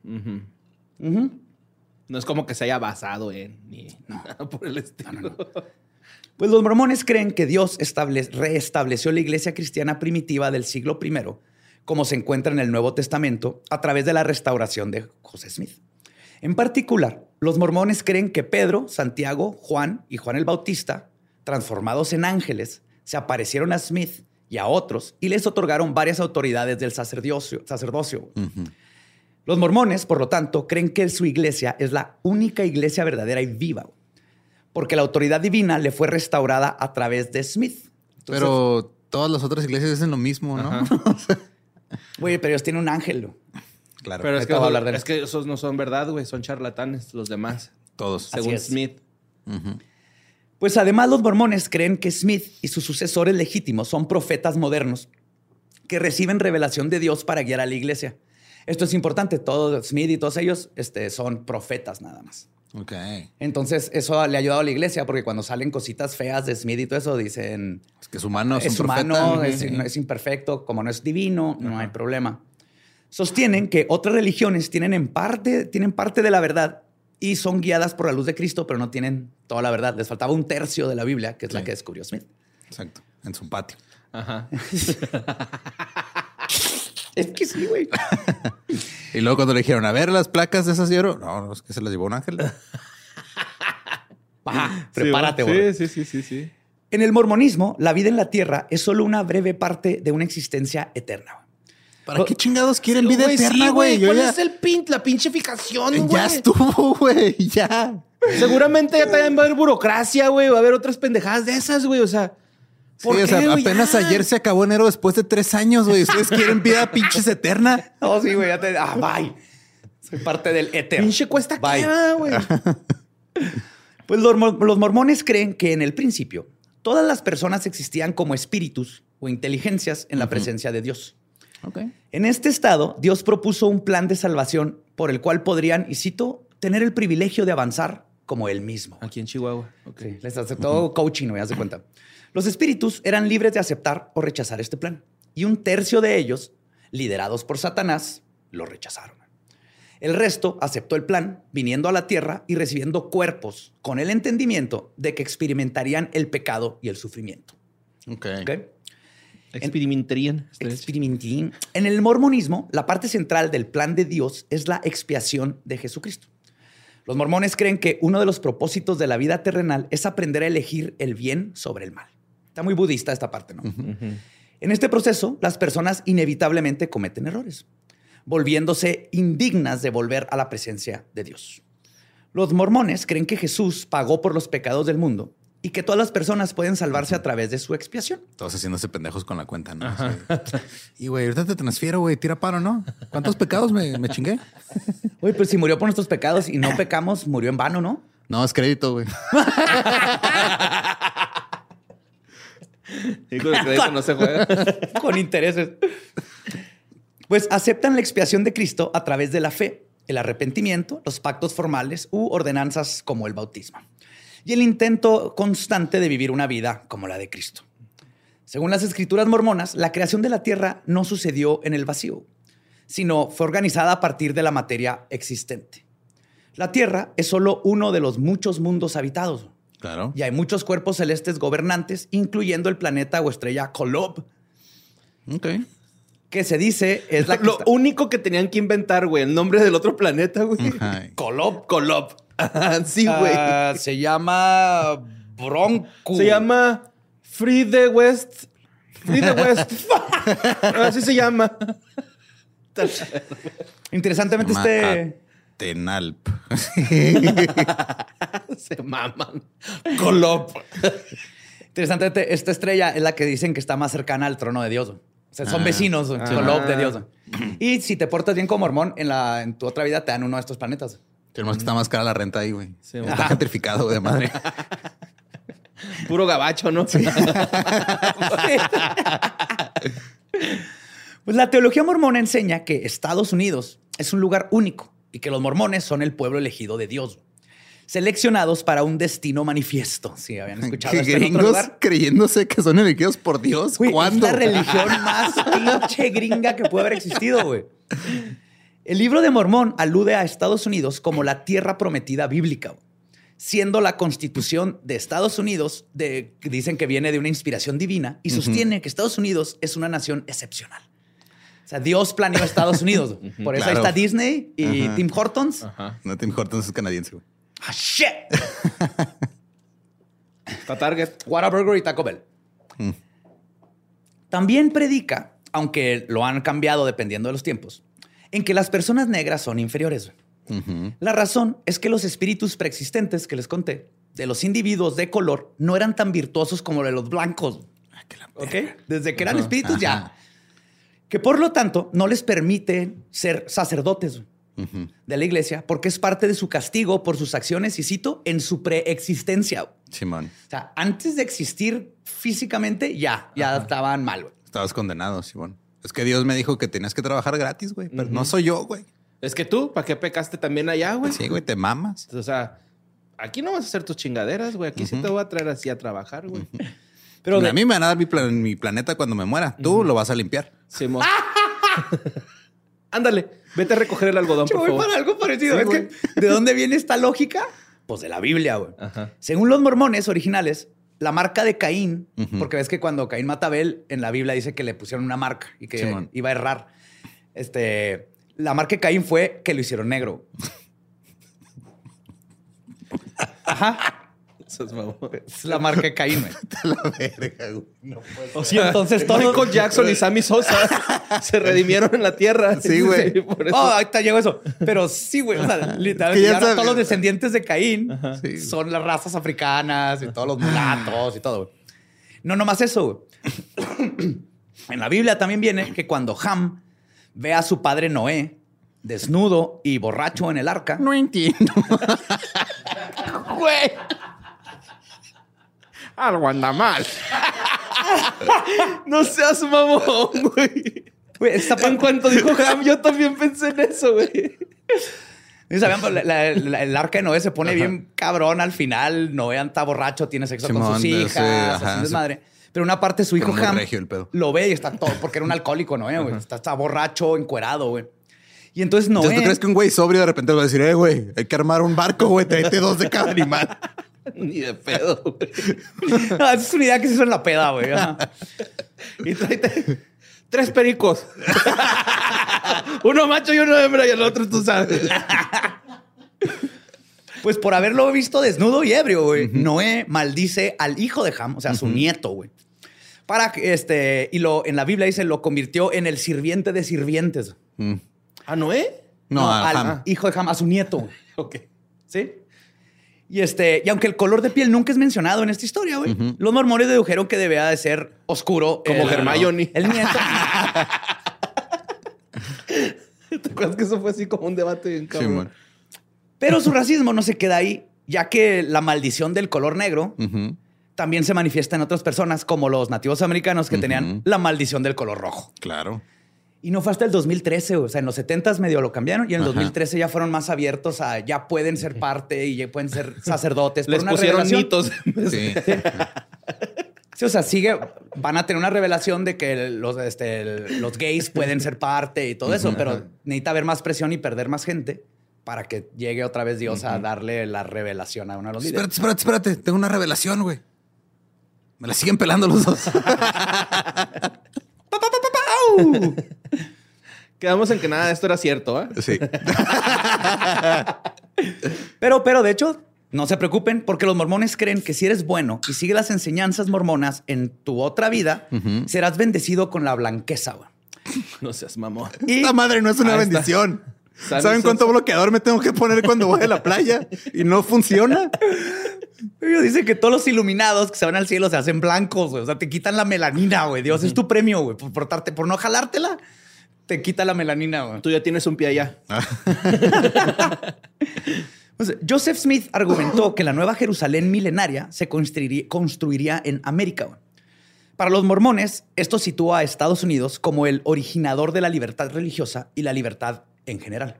Speaker 5: No es como que se haya basado en ni nada por el estilo.
Speaker 4: No. Pues los mormones creen que Dios reestableció la iglesia cristiana primitiva del siglo I, como se encuentra en el Nuevo Testamento, a través de la restauración de José Smith. En particular, los mormones creen que Pedro, Santiago, Juan y Juan el Bautista, transformados en ángeles, se aparecieron a Smith y a otros y les otorgaron varias autoridades del sacerdocio. Los mormones, por lo tanto, creen que su iglesia es la única iglesia verdadera y viva, porque la autoridad divina le fue restaurada a través de Smith. Entonces,
Speaker 3: pero todas las otras iglesias hacen lo mismo, ¿no?
Speaker 4: güey, pero ellos tienen un ángel.
Speaker 3: Claro.
Speaker 5: Pero
Speaker 4: Ahorita voy a hablar de
Speaker 5: es que esos no son verdad, güey. Son charlatanes los demás.
Speaker 3: Todos.
Speaker 5: Según
Speaker 4: es.
Speaker 5: Smith.
Speaker 4: Pues además los mormones creen que Smith y sus sucesores legítimos son profetas modernos que reciben revelación de Dios para guiar a la iglesia. Esto es importante. Todos Smith y todos ellos son profetas nada más.
Speaker 3: Ok.
Speaker 4: Entonces eso le ha ayudado a la iglesia porque cuando salen cositas feas de Smith y todo eso dicen...
Speaker 3: Es que es humano,
Speaker 4: es humano, es imperfecto, como no es divino, no hay problema. Sostienen que otras religiones tienen parte de la verdad y son guiadas por la luz de Cristo, pero no tienen toda la verdad. Les faltaba 1/3 de la Biblia, que es la que descubrió Smith.
Speaker 3: Exacto. En su patio.
Speaker 5: Ajá.
Speaker 4: Es que sí, güey.
Speaker 3: Y luego cuando le dijeron, a ver, las placas de esas de oro. No, es que se las llevó un ángel.
Speaker 4: Ajá, prepárate, güey.
Speaker 5: Sí.
Speaker 4: En el mormonismo, la vida en la tierra es solo una breve parte de una existencia eterna.
Speaker 3: ¿Para qué chingados quieren vida eterna,
Speaker 5: Sí,
Speaker 3: güey?
Speaker 5: ¿Cuál es la pinche fijación, güey?
Speaker 3: Ya estuvo, güey. Ya.
Speaker 5: Seguramente ya también va a haber burocracia, güey. Va a haber otras pendejadas de esas, güey. O sea,
Speaker 3: Sí, o sea, apenas ayer se acabó enero después de 3 años, güey. ¿Ustedes quieren vida pinches eterna?
Speaker 4: No, sí, güey. Bye. Soy parte del éter.
Speaker 5: Pinche cuesta
Speaker 4: Bye.
Speaker 5: queda, güey.
Speaker 4: Pues los mormones creen que en el principio todas las personas existían como espíritus o inteligencias en la presencia de Dios.
Speaker 3: Okay.
Speaker 4: En este estado, Dios propuso un plan de salvación por el cual podrían, y cito, tener el privilegio de avanzar como él mismo.
Speaker 5: Aquí en Chihuahua. Okay.
Speaker 4: Sí, les aceptó coaching, güey, haz de cuenta. Los espíritus eran libres de aceptar o rechazar este plan. Y 1/3 de ellos, liderados por Satanás, lo rechazaron. El resto aceptó el plan, viniendo a la tierra y recibiendo cuerpos con el entendimiento de que experimentarían el pecado y el sufrimiento.
Speaker 3: Ok.
Speaker 5: Experimentarían.
Speaker 4: En el mormonismo, la parte central del plan de Dios es la expiación de Jesucristo. Los mormones creen que uno de los propósitos de la vida terrenal es aprender a elegir el bien sobre el mal. Está muy budista esta parte, ¿no? En este proceso, las personas inevitablemente cometen errores, volviéndose indignas de volver a la presencia de Dios. Los mormones creen que Jesús pagó por los pecados del mundo y que todas las personas pueden salvarse a través de su expiación.
Speaker 3: Todos haciéndose pendejos con la cuenta, ¿no? Sí. Y güey, ahorita te transfiero, güey, tira paro, ¿no? ¿Cuántos pecados me chingué?
Speaker 4: Oye, pues si murió por nuestros pecados y no pecamos, murió en vano, ¿no?
Speaker 3: No, es crédito, güey.
Speaker 5: Y con el crédito no se juega.
Speaker 4: Con intereses. Pues aceptan la expiación de Cristo a través de la fe, el arrepentimiento, los pactos formales u ordenanzas como el bautismo y el intento constante de vivir una vida como la de Cristo. Según las escrituras mormonas, la creación de la tierra no sucedió en el vacío, sino fue organizada a partir de la materia existente. La tierra es solo uno de los muchos mundos habitados.
Speaker 3: Claro.
Speaker 4: Y hay muchos cuerpos celestes gobernantes, incluyendo el planeta o estrella Kolob,
Speaker 3: Ok.
Speaker 4: que se dice es la que
Speaker 5: Lo
Speaker 4: está...
Speaker 5: único que tenían que inventar, güey, el nombre del otro planeta, güey.
Speaker 3: Ajá.
Speaker 4: Kolob.
Speaker 5: Kolob. Ajá, sí, güey.
Speaker 4: Se llama Bronco.
Speaker 5: Se llama Free the West. Free the West. Así se llama.
Speaker 4: Interesantemente,
Speaker 3: Tenalp.
Speaker 5: Se maman.
Speaker 4: Kolob. Interesantemente, esta estrella es la que dicen que está más cercana al trono de Dios. O sea, son vecinos, Kolob de Dios. Y si te portas bien como mormón, en tu otra vida te dan uno de estos planetas.
Speaker 3: Tenemos que está más cara la renta ahí, güey.
Speaker 5: Sí,
Speaker 3: Está gentrificado, güey, de madre.
Speaker 5: Puro gabacho, ¿no?
Speaker 4: Pues la teología mormona enseña que Estados Unidos es un lugar único y que los mormones son el pueblo elegido de Dios, seleccionados para un destino manifiesto. Sí, habían escuchado
Speaker 3: ¿Qué
Speaker 4: esto en otro
Speaker 3: gringos
Speaker 4: lugar.
Speaker 3: creyéndose que son elegidos por Dios?
Speaker 4: Güey,
Speaker 3: ¿Cuándo?
Speaker 4: es la religión más pinche gringa que puede haber existido, güey. El libro de Mormón alude a Estados Unidos como la tierra prometida bíblica, güey, siendo la constitución de Estados Unidos, dicen que viene de una inspiración divina y sostiene que Estados Unidos es una nación excepcional. O sea, Dios planeó a Estados Unidos. Por eso
Speaker 3: Claro.
Speaker 4: ahí está Disney y Tim Hortons.
Speaker 5: Ajá.
Speaker 3: No, Tim Hortons es canadiense, güey.
Speaker 4: ¡Ah, shit!
Speaker 5: Está Target.
Speaker 4: Whataburger y Taco Bell. También predica, aunque lo han cambiado dependiendo de los tiempos, en que las personas negras son inferiores. La razón es que los espíritus preexistentes que les conté de los individuos de color no eran tan virtuosos como los de los blancos. ¿Ok? Desde que eran espíritus ya. Que por lo tanto no les permite ser sacerdotes de la iglesia porque es parte de su castigo por sus acciones, y cito, en su preexistencia.
Speaker 3: Simón.
Speaker 4: O sea, antes de existir físicamente ya estaban mal, güey.
Speaker 3: Estabas condenado, Simón. Es que Dios me dijo que tenías que trabajar gratis, güey. Pero no soy yo, güey.
Speaker 5: Es que tú, ¿para qué pecaste también allá, güey?
Speaker 3: Sí, güey, te mamas.
Speaker 5: O sea, aquí no vas a hacer tus chingaderas, güey. Aquí sí te voy a traer así a trabajar, güey.
Speaker 4: Pero
Speaker 3: A mí me van a dar mi planeta cuando me muera. Tú lo vas a limpiar.
Speaker 5: Simón. Ándale, vete a recoger el algodón,
Speaker 4: yo
Speaker 5: por
Speaker 4: voy
Speaker 5: favor.
Speaker 4: para algo parecido.
Speaker 3: Sí,
Speaker 4: Es
Speaker 3: güey.
Speaker 4: que, ¿de dónde viene esta lógica? Pues de la Biblia, güey.
Speaker 5: Ajá.
Speaker 4: Según los mormones originales, la marca de Caín, porque ves que cuando Caín mata a Abel, en la Biblia dice que le pusieron una marca y que
Speaker 3: Simón.
Speaker 4: iba a errar. La marca de Caín fue que lo hicieron negro. Ajá.
Speaker 5: Eso es mamón.
Speaker 4: Es la marca de Caín, güey.
Speaker 3: La verga, güey. No puedo.
Speaker 5: O sea,
Speaker 4: entonces todos-
Speaker 5: Michael Jackson y Sammy Sosa se redimieron en la tierra.
Speaker 3: Sí, güey.
Speaker 5: por eso.
Speaker 4: Oh, ahorita llegó eso. Pero sí, güey. O sea, literalmente,
Speaker 3: Que ya
Speaker 4: y ahora
Speaker 3: sabes.
Speaker 4: todos los descendientes de Caín
Speaker 3: Sí.
Speaker 4: son las razas africanas y todos los mulatos y todo, güey. No nomás eso, güey. En la Biblia también viene que cuando Ham ve a su padre Noé desnudo y borracho en el arca,
Speaker 3: No entiendo.
Speaker 4: güey,
Speaker 5: Algo anda mal. No seas mamón, güey.
Speaker 4: güey, esta
Speaker 5: En cuanto dijo Ham, yo también pensé en eso, güey.
Speaker 4: ¿Sabían? El arca de Noé se pone bien cabrón al final. Noé está borracho, tiene sexo con
Speaker 3: Simón,
Speaker 4: sus
Speaker 3: de
Speaker 4: hijas,
Speaker 3: ese,
Speaker 4: hace
Speaker 3: ajá,
Speaker 4: un desmadre. Pero una parte su hijo
Speaker 3: Pero muy
Speaker 4: Ham
Speaker 3: regio el pedo.
Speaker 4: lo ve y está todo, porque era un alcohólico, Noé, güey. Está borracho, encuerado, güey. Y entonces Noé...
Speaker 3: Entonces, ¿tú crees que un güey sobrio de repente va a decir, güey, hay que armar un barco, güey, tráete 2 de cada animal?
Speaker 5: Ni de pedo, güey.
Speaker 4: No, esa es una idea que se hizo en la peda, güey. Ajá.
Speaker 5: Y tráete 3 pericos. Uno macho y uno hembra y el otro tú sabes.
Speaker 4: Pues por haberlo visto desnudo y ebrio, güey, Noé maldice al hijo de Ham, o sea, a su nieto, güey. Para que en la Biblia dice, lo convirtió en el sirviente de sirvientes.
Speaker 5: ¿A Noé?
Speaker 3: No,
Speaker 4: al
Speaker 3: Ham.
Speaker 4: hijo de Ham, a su nieto, güey.
Speaker 5: Ok.
Speaker 4: ¿Sí? Y aunque el color de piel nunca es mencionado en esta historia, güey, los mormones dedujeron que debía de ser oscuro.
Speaker 5: Como Hermione.
Speaker 4: El nieto.
Speaker 5: ¿Te acuerdas que eso fue así como un debate bien cabrón?
Speaker 3: Simón.
Speaker 4: Pero su racismo no se queda ahí, ya que la maldición del color negro también se manifiesta en otras personas, como los nativos americanos que tenían la maldición del color rojo.
Speaker 3: Claro.
Speaker 4: Y no fue hasta el 2013, o sea, en los 70s medio lo cambiaron y en el
Speaker 3: Ajá.
Speaker 4: 2013 ya fueron más abiertos a ya pueden ser parte y ya pueden ser sacerdotes.
Speaker 5: Les
Speaker 4: por una
Speaker 5: pusieron
Speaker 4: revelación.
Speaker 5: mitos.
Speaker 3: Sí.
Speaker 4: Sí, o sea, van a tener una revelación de que los gays pueden ser parte y todo eso, pero necesita haber más presión y perder más gente para que llegue otra vez Dios a darle la revelación a uno de los líderes.
Speaker 3: Espérate. Tengo una revelación, güey. Me la siguen pelando los dos.
Speaker 5: Quedamos en que nada de esto era cierto, ¿eh?
Speaker 3: Sí.
Speaker 4: Pero de hecho, no se preocupen porque los mormones creen que si eres bueno y sigues las enseñanzas mormonas en tu otra vida, serás bendecido con la blanqueza, güey.
Speaker 5: No seas mamón.
Speaker 4: Y
Speaker 3: Esta madre no es una
Speaker 5: Ahí está.
Speaker 3: bendición.
Speaker 5: San
Speaker 3: ¿Saben cuánto bloqueador me tengo que poner cuando voy a la playa? Y no funciona.
Speaker 4: ellos dicen que todos los iluminados que se van al cielo se hacen blancos, güey. O sea, te quitan la melanina, güey. Dios es tu premio, güey. Por no jalártela, te quita la melanina, güey.
Speaker 5: Tú ya tienes un pie allá.
Speaker 4: O sea, Joseph Smith argumentó que la nueva Jerusalén milenaria se construiría en América, güey. Para los mormones, esto sitúa a Estados Unidos como el originador de la libertad religiosa y la libertad en general.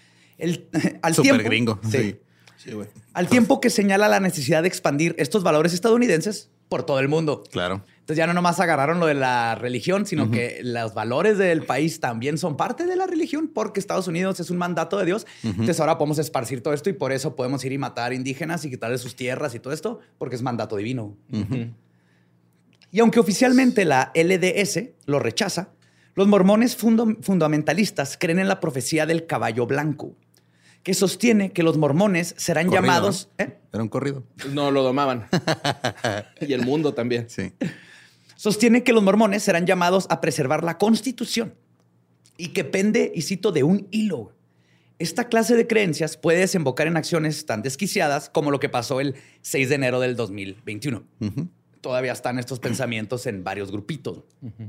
Speaker 3: Súper gringo.
Speaker 4: Sí.
Speaker 5: Sí, güey.
Speaker 4: Al tiempo que señala la necesidad de expandir estos valores estadounidenses por todo el mundo.
Speaker 3: Claro.
Speaker 4: Entonces ya no nomás agarraron lo de la religión, sino que los valores del país también son parte de la religión porque Estados Unidos es un mandato de Dios. Entonces ahora podemos esparcir todo esto y por eso podemos ir y matar indígenas y quitarles sus tierras y todo esto porque es mandato divino. Y aunque oficialmente la LDS lo rechaza, los mormones fundamentalistas creen en la profecía del caballo blanco, que sostiene que los mormones serán
Speaker 3: Corrido,
Speaker 4: llamados...
Speaker 3: ¿no? Era un corrido.
Speaker 5: No, lo domaban. Y el mundo también.
Speaker 3: Sí.
Speaker 4: Sostiene que los mormones serán llamados a preservar la Constitución y que pende, y cito, de un hilo. Esta clase de creencias puede desembocar en acciones tan desquiciadas como lo que pasó el 6 de enero del 2021. Todavía están estos pensamientos en varios grupitos.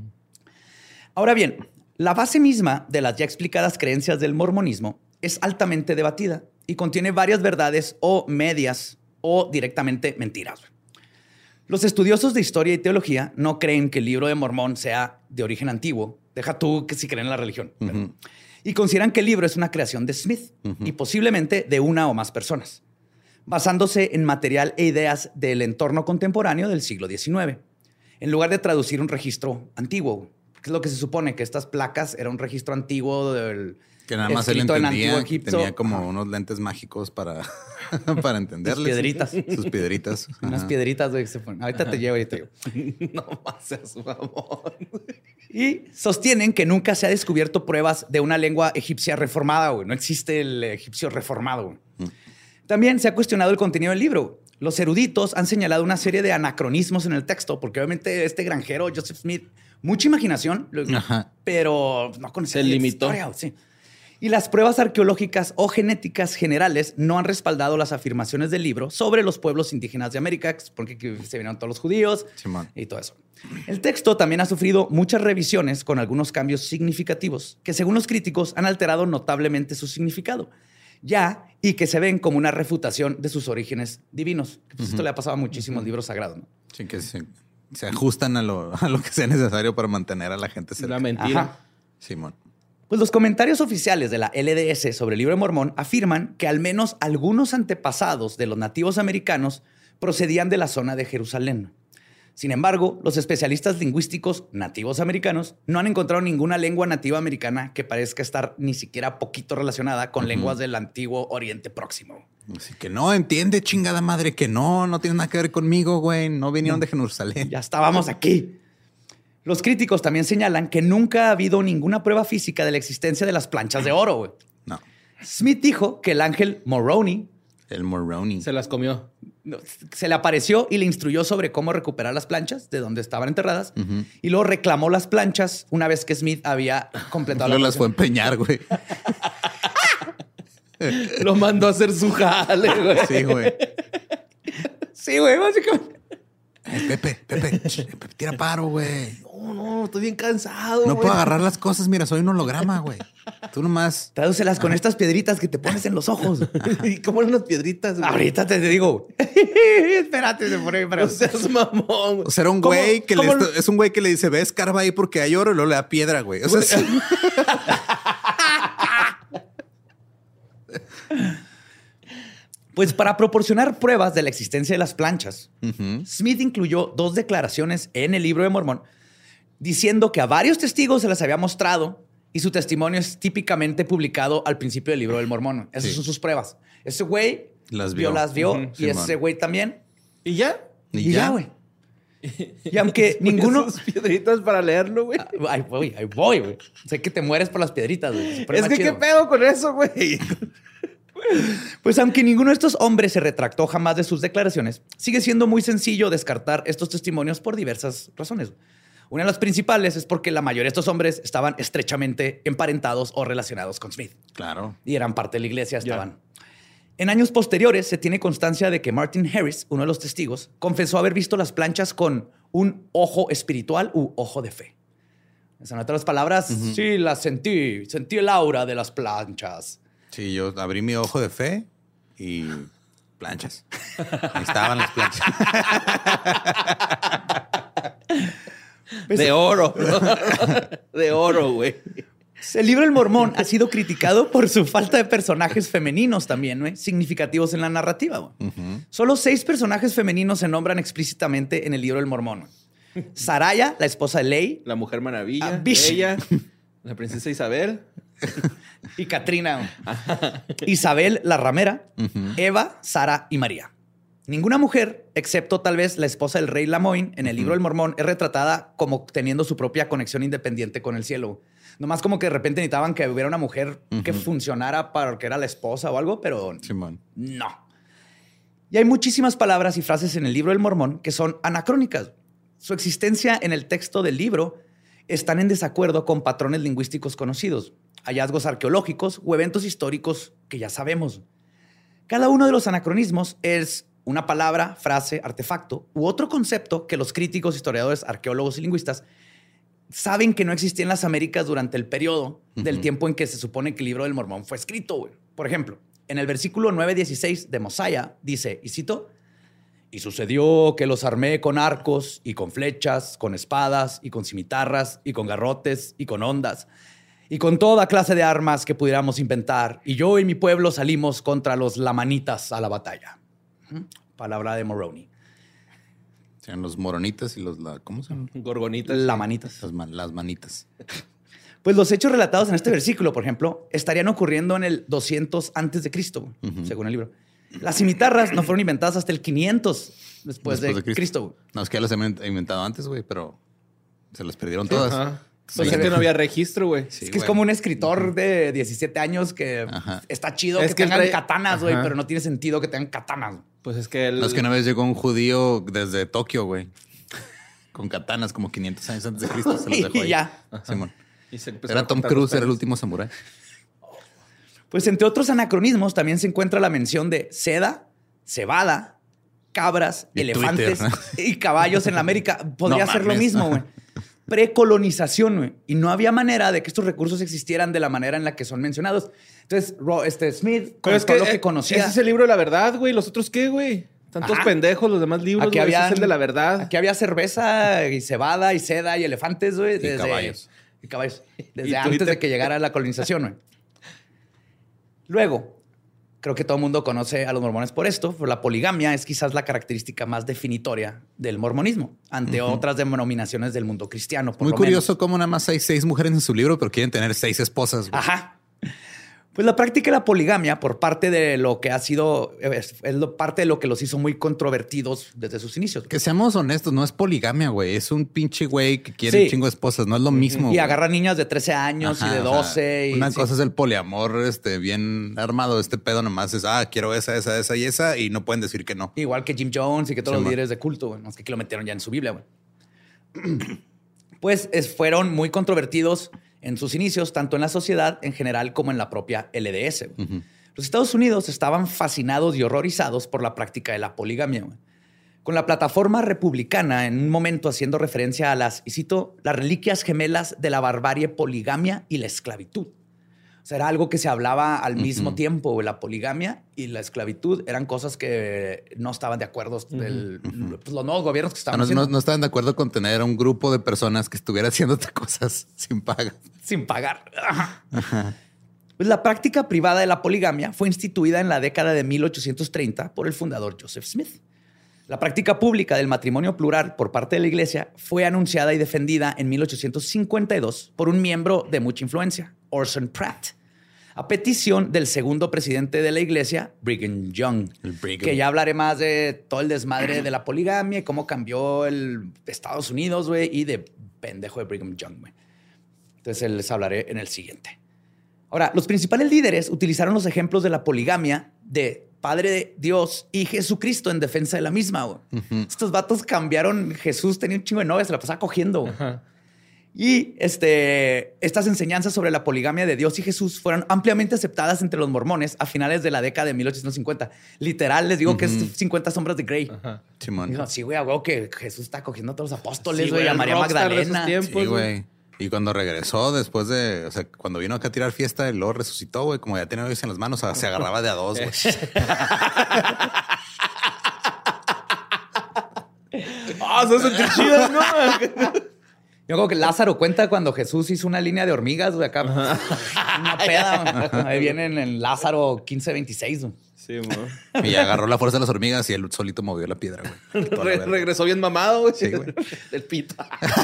Speaker 4: Ahora bien, la base misma de las ya explicadas creencias del mormonismo es altamente debatida y contiene varias verdades o medias o directamente mentiras. Los estudiosos de historia y teología no creen que el libro de Mormón sea de origen antiguo. Deja tú que si creen en la religión. Y consideran que el libro es una creación de Smith y posiblemente de una o más personas, basándose en material e ideas del entorno contemporáneo del siglo XIX, en lugar de traducir un registro antiguo. Que es lo que se supone, que estas placas era un registro antiguo del...
Speaker 3: Que nada más él
Speaker 4: escrito en
Speaker 3: entendía.
Speaker 4: Antiguo Egipto.
Speaker 3: Tenía como unos lentes mágicos para entenderles.
Speaker 4: piedritas.
Speaker 3: Sus piedritas.
Speaker 4: Unas
Speaker 3: Ajá.
Speaker 4: piedritas, güey, que se ponen. Ahorita te llevo y te llevo.
Speaker 5: No más seas mamón.
Speaker 4: Y sostienen que nunca se ha descubierto pruebas de una lengua egipcia reformada, güey. No existe el egipcio reformado, güey. También se ha cuestionado el contenido del libro. Los eruditos han señalado una serie de anacronismos en el texto, porque obviamente este granjero, Joseph Smith, mucha imaginación, pero no conocía
Speaker 5: Se
Speaker 4: la
Speaker 5: limitó.
Speaker 4: historia, sí. Y las pruebas arqueológicas o genéticas generales no han respaldado las afirmaciones del libro sobre los pueblos indígenas de América, porque se vinieron todos los judíos
Speaker 3: Simón.
Speaker 4: y todo eso. El texto también ha sufrido muchas revisiones con algunos cambios significativos que, según los críticos, han alterado notablemente su significado, y que se ven como una refutación de sus orígenes divinos. Pues esto le ha pasado a muchísimos libros sagrados, ¿no?
Speaker 3: Sí, que se ajustan a lo que sea necesario para mantener a la gente cerca.
Speaker 5: Una mentira.
Speaker 4: Ajá.
Speaker 3: Simón.
Speaker 4: Pues los comentarios oficiales de la LDS sobre el libro de Mormón afirman que al menos algunos antepasados de los nativos americanos procedían de la zona de Jerusalén. Sin embargo, los especialistas lingüísticos nativos americanos no han encontrado ninguna lengua nativa americana que parezca estar ni siquiera poquito relacionada con lenguas del antiguo Oriente Próximo.
Speaker 3: Así que no, entiende, chingada madre, que no tiene nada que ver conmigo, güey. No vinieron de Jerusalén.
Speaker 4: Ya estábamos aquí. Los críticos también señalan que nunca ha habido ninguna prueba física de la existencia de las planchas de oro, güey.
Speaker 3: No.
Speaker 4: Smith dijo que el ángel Moroni
Speaker 3: El Moroni.
Speaker 5: Se las comió.
Speaker 4: No, se le apareció y le instruyó sobre cómo recuperar las planchas de donde estaban enterradas. Y luego reclamó las planchas una vez que Smith había completado
Speaker 3: Luego
Speaker 4: la
Speaker 3: las fue a empeñar, güey.
Speaker 5: Lo mandó a hacer su jale, güey.
Speaker 3: Sí, güey.
Speaker 4: Sí, güey, básicamente.
Speaker 3: Pepe, tira paro, güey.
Speaker 5: No, estoy bien cansado,
Speaker 3: No
Speaker 5: güey.
Speaker 3: puedo agarrar las cosas. Mira, soy un holograma, güey. Tú nomás.
Speaker 4: Tradúcelas con estas piedritas que te pones en los ojos.
Speaker 5: ¿Y cómo eran las piedritas, güey?
Speaker 4: Ahorita te digo. Espérate, se pone para...
Speaker 5: No seas mamón, güey.
Speaker 3: O sea, era un
Speaker 5: ¿Cómo-
Speaker 3: güey que
Speaker 5: cómo-
Speaker 3: es un güey que le dice, ve, escarba ahí porque hay oro y luego le da piedra, güey. O sea, sí.
Speaker 4: Pues para proporcionar pruebas de la existencia de las planchas, Smith incluyó 2 declaraciones en el Libro de Mormón diciendo que a varios testigos se las había mostrado y su testimonio es típicamente publicado al principio del Libro del Mormón. Esas
Speaker 3: Sí.
Speaker 4: son sus pruebas. Ese güey
Speaker 3: Las vio.
Speaker 4: las vio y
Speaker 3: Simón.
Speaker 4: ese güey también.
Speaker 5: ¿Y ya?
Speaker 3: ¿Y
Speaker 4: ya,
Speaker 3: ya?
Speaker 4: güey. Y aunque ninguno...
Speaker 5: Sus piedritas para leerlo, güey.
Speaker 4: Ahí voy, güey. Sé que te mueres por las piedritas, güey. Se pone
Speaker 5: Es
Speaker 4: más
Speaker 5: que
Speaker 4: chido.
Speaker 5: qué pedo con eso, güey.
Speaker 4: Pues aunque ninguno de estos hombres se retractó jamás de sus declaraciones, sigue siendo muy sencillo descartar estos testimonios por diversas razones. Una de las principales es porque la mayoría de estos hombres estaban estrechamente emparentados o relacionados con Smith
Speaker 3: Claro.
Speaker 4: y eran parte de la iglesia, estaban. En años posteriores se tiene constancia de que Martin Harris, uno de los testigos, confesó haber visto las planchas con un ojo espiritual u ojo de fe. En otras palabras, sí, las sentí el aura de las planchas.
Speaker 3: Sí, yo abrí mi ojo de fe y planchas. Ahí estaban las planchas.
Speaker 5: De oro. De oro, güey.
Speaker 4: El Libro del Mormón ha sido criticado por su falta de personajes femeninos también, ¿no? Significativos en la narrativa. Güey. Solo 6 personajes femeninos se nombran explícitamente en el Libro del Mormón. Güey. Saraya, la esposa de Ley,
Speaker 5: La Mujer Maravilla.
Speaker 4: Bish.
Speaker 5: Ella. La princesa Isabel.
Speaker 4: y Katrina. Isabel, la ramera, Eva, Sara y María. Ninguna mujer, excepto tal vez la esposa del rey Lamoine, en el Libro del Mormón, es retratada como teniendo su propia conexión independiente con el cielo. Nomás como que de repente necesitaban que hubiera una mujer que funcionara para que era la esposa o algo, pero
Speaker 3: Simón.
Speaker 4: no. Y hay muchísimas palabras y frases en el Libro del Mormón que son anacrónicas. Su existencia en el texto del libro están en desacuerdo con patrones lingüísticos conocidos, hallazgos arqueológicos o eventos históricos que ya sabemos. Cada uno de los anacronismos es una palabra, frase, artefacto u otro concepto que los críticos, historiadores, arqueólogos y lingüistas saben que no existía en las Américas durante el periodo del tiempo en que se supone que el Libro del Mormón fue escrito. Güey. Por ejemplo, en el versículo 9:16 de Mosiah dice, y cito, y sucedió que los armé con arcos y con flechas, con espadas y con cimitarras y con garrotes y con hondas y con toda clase de armas que pudiéramos inventar. Y yo y mi pueblo salimos contra los lamanitas a la batalla. Palabra de Moroni.
Speaker 3: Sean los moronitas y los... ¿Cómo se llaman?
Speaker 5: Gorgonitas.
Speaker 4: Lamanitas.
Speaker 3: Las manitas.
Speaker 4: Pues los hechos relatados en este versículo, por ejemplo, estarían ocurriendo en el 200 antes de Cristo, según el libro. Las cimitarras no fueron inventadas hasta el 500 después de Cristo.
Speaker 3: No, es que ya las habían inventado antes, güey, pero se las perdieron todas.
Speaker 5: Ajá.
Speaker 4: Pues
Speaker 5: Pues
Speaker 4: se
Speaker 5: es que
Speaker 4: ve.
Speaker 5: no había registro, güey.
Speaker 3: Sí,
Speaker 4: Es que es
Speaker 3: güey.
Speaker 4: como un escritor de 17 años que está chido
Speaker 5: Es
Speaker 4: que
Speaker 5: que el
Speaker 4: tengan
Speaker 5: rey-
Speaker 4: katanas, güey,
Speaker 5: Ajá.
Speaker 4: pero no tiene sentido que tengan katanas.
Speaker 5: Pues es que él...
Speaker 3: No, es que una vez llegó un judío desde Tokio, güey, con katanas como 500 años antes de Cristo. Se los dejó ahí.
Speaker 4: Y ya.
Speaker 3: Simón.
Speaker 5: y se empezó
Speaker 3: Era
Speaker 5: a
Speaker 3: Tom
Speaker 5: cortar los
Speaker 3: Cruise, era el
Speaker 5: pelos.
Speaker 3: último samurái.
Speaker 4: Pues entre otros anacronismos también se encuentra la mención de seda, cebada, cabras,
Speaker 3: Y
Speaker 4: elefantes
Speaker 3: Twitter,
Speaker 4: y caballos en la América. Podría
Speaker 3: No
Speaker 4: ser lo
Speaker 3: mames.
Speaker 4: mismo, güey. Precolonización, güey. Y no había manera de que estos recursos existieran de la manera en la que son mencionados. Entonces, Smith, con
Speaker 5: Pero es
Speaker 4: todo
Speaker 5: que,
Speaker 4: lo que conocía...
Speaker 5: ese es el libro de la verdad, güey. ¿Los otros qué, güey? Tantos
Speaker 4: Ajá.
Speaker 5: pendejos, los demás libros,
Speaker 4: Aquí
Speaker 5: güey. Ese
Speaker 4: habían-
Speaker 5: es el de la verdad.
Speaker 4: Aquí había cerveza y cebada y seda y elefantes, güey.
Speaker 3: Y caballos.
Speaker 4: Y caballos. Desde
Speaker 5: Y
Speaker 4: antes
Speaker 5: Twitter.
Speaker 4: de que llegara la colonización, güey. Luego, creo que todo el mundo conoce a los mormones por esto, pero la poligamia es quizás la característica más definitoria del mormonismo ante otras denominaciones del mundo cristiano. Por
Speaker 3: Muy
Speaker 4: lo
Speaker 3: curioso
Speaker 4: menos.
Speaker 3: cómo nada más hay 6 mujeres en su libro, pero quieren tener 6 esposas, güey.
Speaker 4: Ajá. Pues la práctica de la poligamia, por parte de lo que ha sido, parte de lo que los hizo muy controvertidos desde sus inicios.
Speaker 3: Que seamos honestos, no es poligamia, güey. Es un pinche güey que quiere un chingo de esposas. No es lo mismo.
Speaker 4: Y agarra niñas de 13 años y de 12.
Speaker 3: O sea, una cosa es el poliamor, bien armado. Este pedo nomás es, quiero esa y esa, y no pueden decir que no.
Speaker 4: Igual que Jim Jones y que todos los líderes de culto, güey. Más que aquí lo metieron ya en su Biblia, güey. Pues fueron muy controvertidos en sus inicios, tanto en la sociedad en general como en la propia LDS. Los Estados Unidos estaban fascinados y horrorizados por la práctica de la poligamia, güey. Con la plataforma republicana en un momento haciendo referencia a las, y cito, las reliquias gemelas de la barbarie, poligamia y la esclavitud. O sea, era algo que se hablaba al mismo tiempo, güey. La poligamia y la esclavitud eran cosas que no estaban de acuerdo pues, los nuevos gobiernos que estaban haciendo.
Speaker 3: No estaban de acuerdo con tener a un grupo de personas que estuviera haciéndote cosas sin paga.
Speaker 4: Sin pagar. Pues la práctica privada de la poligamia fue instituida en la década de 1830 por el fundador Joseph Smith. La práctica pública del matrimonio plural por parte de la iglesia fue anunciada y defendida en 1852 por un miembro de mucha influencia, Orson Pratt, a petición del segundo presidente de la iglesia, Brigham Young. Que ya hablaré más de todo el desmadre de la poligamia y cómo cambió el Estados Unidos, güey, y de pendejo de Brigham Young, güey. Entonces les hablaré en el siguiente. Ahora, los principales líderes utilizaron los ejemplos de la poligamia de Padre de Dios y Jesucristo en defensa de la misma, güey. Estos vatos cambiaron. Jesús tenía un chingo de novias, se la pasaba cogiendo, güey. Y estas enseñanzas sobre la poligamia de Dios y Jesús fueron ampliamente aceptadas entre los mormones a finales de la década de 1850. Literal, les digo que es 50 sombras de Grey.
Speaker 3: Simón.
Speaker 4: Digo, sí, güey, a huevo que Jesús está cogiendo a todos los apóstoles, güey, a María Magdalena.
Speaker 3: Sí, güey. Y cuando regresó después de, cuando vino acá a tirar fiesta y luego resucitó, güey, como ya tenía hoyos en las manos, se agarraba de a dos, güey.
Speaker 5: Eso es el chido, ¿no?
Speaker 4: Yo creo que Lázaro cuenta cuando Jesús hizo una línea de hormigas, güey, acá. Una peda, güey. Ahí vienen en Lázaro 15:26, güey.
Speaker 5: Sí, güey.
Speaker 3: Y agarró la fuerza de las hormigas y él solito movió la piedra, güey.
Speaker 5: Regresó bien mamado, güey.
Speaker 3: Sí, güey.
Speaker 5: Del pito.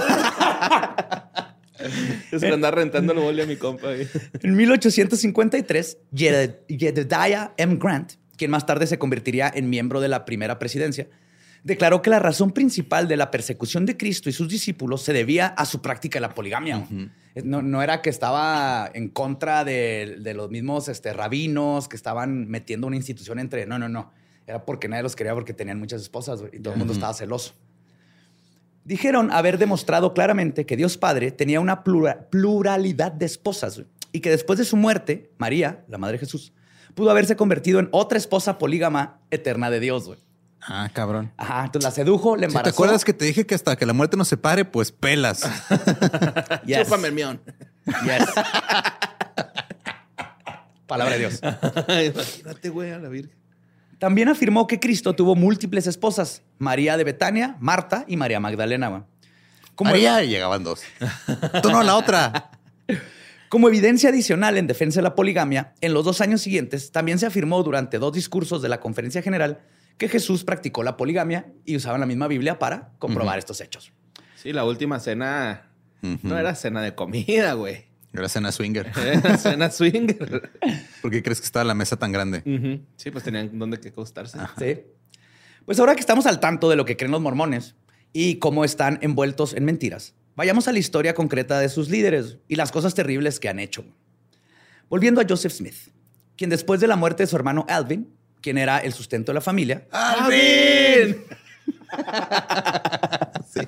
Speaker 5: Es que andar rentando el mole a mi compa, güey.
Speaker 4: En 1853, Jedediah M. Grant, quien más tarde se convertiría en miembro de la primera presidencia, declaró que la razón principal de la persecución de Cristo y sus discípulos se debía a su práctica de la poligamia. No era que estaba en contra de los mismos rabinos que estaban metiendo una institución entre... No. Era porque nadie los quería porque tenían muchas esposas, güey, y todo el mundo estaba celoso. Dijeron haber demostrado claramente que Dios Padre tenía una pluralidad de esposas, güey, y que después de su muerte, María, la madre de Jesús, pudo haberse convertido en otra esposa polígama eterna de Dios, güey.
Speaker 3: Ah, cabrón.
Speaker 4: Ajá, entonces la sedujo, le embarazó.
Speaker 3: ¿Te acuerdas que te dije que hasta que la muerte nos separe, pues pelas?
Speaker 4: Yes.
Speaker 5: Chúpame el mión.
Speaker 4: Yes. Palabra de Dios.
Speaker 5: Imagínate, güey, a la Virgen.
Speaker 4: También afirmó que Cristo tuvo múltiples esposas. María de Betania, Marta y María Magdalena, güey.
Speaker 3: María llegaban dos. Tú no, la otra.
Speaker 4: Como evidencia adicional en defensa de la poligamia, en los 2 años siguientes también se afirmó durante 2 discursos de la Conferencia General que Jesús practicó la poligamia y usaban la misma Biblia para comprobar estos hechos.
Speaker 5: Sí, la última cena no era cena de comida, güey.
Speaker 3: Era cena swinger.
Speaker 5: Era cena swinger.
Speaker 3: ¿Por qué crees que estaba la mesa tan grande?
Speaker 5: Sí, pues tenían donde que acostarse.
Speaker 4: Sí. Pues ahora que estamos al tanto de lo que creen los mormones y cómo están envueltos en mentiras, vayamos a la historia concreta de sus líderes y las cosas terribles que han hecho. Volviendo a Joseph Smith, quien después de la muerte de su hermano Alvin, quien era el sustento de la familia.
Speaker 5: ¡Alvin!
Speaker 3: Sí.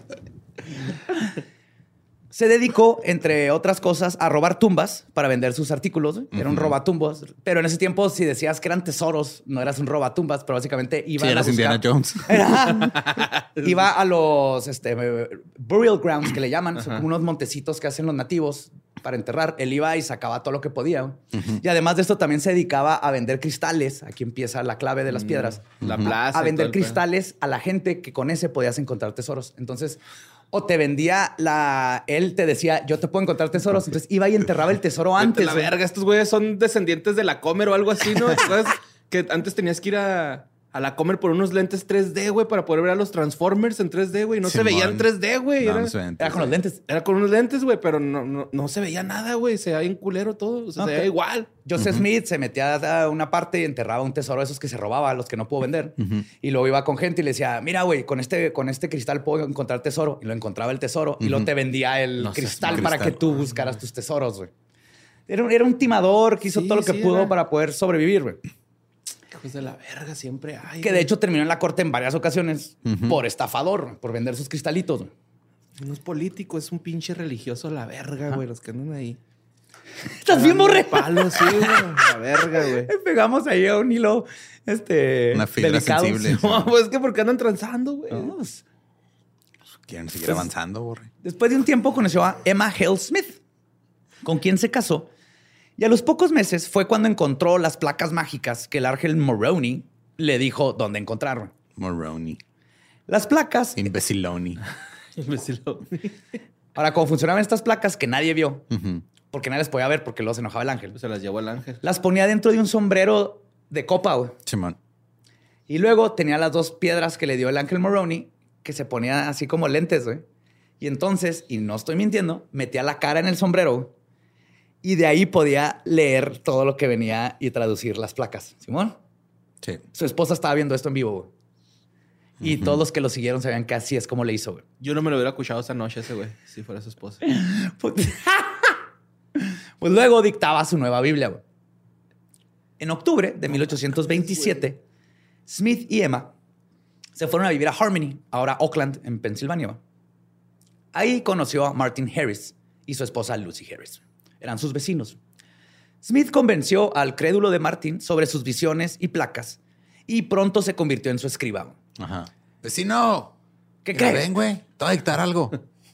Speaker 4: Se dedicó, entre otras cosas, a robar tumbas para vender sus artículos. Era un robatumbas. Pero en ese tiempo, si decías que eran tesoros, no eras un robatumbas, pero básicamente iba a buscar...
Speaker 3: Indiana Jones.
Speaker 4: Iba a los burial grounds, que le llaman. Son como unos montecitos que hacen los nativos para enterrar. Él iba y sacaba todo lo que podía. Y además de esto, también se dedicaba a vender cristales. Aquí empieza la clave de las piedras.
Speaker 5: La plaza.
Speaker 4: A vender cristales a la gente que con ese podías encontrar tesoros. Entonces... O te vendía él te decía, yo te puedo encontrar tesoros. Entonces iba y enterraba el tesoro antes.
Speaker 5: La verga, estos güeyes son descendientes de la Comer o algo así, ¿no? ¿Te acuerdas que antes tenías que ir a a la Comer por unos lentes 3D, güey, para poder ver a los Transformers en 3D, güey. No se
Speaker 3: Simón.
Speaker 5: veía en 3D, güey.
Speaker 3: No,
Speaker 5: Era,
Speaker 3: no se ven
Speaker 4: Era con los lentes.
Speaker 5: era con unos lentes, güey, pero no se veía nada, güey. Se veía bien culero todo. O sea,
Speaker 4: Ok.
Speaker 5: se veía igual.
Speaker 4: Joseph Smith se metía a una parte y enterraba un tesoro de esos que se robaba, los que no pudo vender. Y luego iba con gente y le decía, mira, güey, con este cristal puedo encontrar tesoro. Y lo encontraba el tesoro y luego te vendía el
Speaker 5: No seas
Speaker 4: cristal
Speaker 3: mal.
Speaker 4: para que
Speaker 3: Cristal.
Speaker 4: tú buscaras tus tesoros, güey. Era un timador que hizo
Speaker 5: Sí,
Speaker 4: todo lo que
Speaker 5: sí,
Speaker 4: pudo
Speaker 5: era.
Speaker 4: para poder sobrevivir, güey.
Speaker 5: Hijos de la verga, siempre hay.
Speaker 4: Que de hecho terminó en la corte en varias ocasiones por estafador, por vender sus cristalitos, güey.
Speaker 5: No es político, es un pinche religioso a la verga, güey, los que andan ahí.
Speaker 4: Estás bien borre.
Speaker 5: Palos, sí, güey. La verga, güey.
Speaker 4: Le pegamos ahí a un hilo,
Speaker 3: Una fibra
Speaker 4: delicado.
Speaker 3: sensible.
Speaker 5: No, pues es que porque andan transando, güey.
Speaker 4: No, pues,
Speaker 3: Quieren seguir avanzando, Borre.
Speaker 4: después de un tiempo conoció a Emma Hale Smith, con quien se casó. Y a los pocos meses fue cuando encontró las placas mágicas que el ángel Moroni le dijo dónde encontrar.
Speaker 3: Moroni.
Speaker 4: Las placas.
Speaker 3: Imbeciloni.
Speaker 4: Ahora, cómo funcionaban estas placas que nadie vio, porque nadie les podía ver porque luego se enojaba el ángel.
Speaker 5: Se las llevó el ángel.
Speaker 4: Las ponía dentro de un sombrero de copa, güey.
Speaker 3: Simón.
Speaker 4: Y luego tenía las dos piedras que le dio el ángel Moroni, que se ponía así como lentes, güey. Y entonces, y no estoy mintiendo, metía la cara en el sombrero, güey, y de ahí podía leer todo lo que venía y traducir las placas. ¿Simón?
Speaker 3: Sí.
Speaker 4: Su esposa estaba viendo esto en vivo, güey. Y todos los que lo siguieron sabían que así es como le hizo, güey.
Speaker 5: Yo no me lo hubiera escuchado esa noche ese güey, si fuera su esposa.
Speaker 4: Pues luego dictaba su nueva Biblia, güey. En octubre de 1827, Smith y Emma se fueron a vivir a Harmony, ahora Oakland, en Pensilvania, güey. Ahí conoció a Martin Harris y su esposa Lucy Harris. Eran sus vecinos. Smith convenció al crédulo de Martin sobre sus visiones y placas y pronto se convirtió en su escriba.
Speaker 3: Ajá. Vecino.
Speaker 4: ¿Qué
Speaker 3: mira,
Speaker 4: crees?
Speaker 3: ven, güey. Te voy a dictar algo.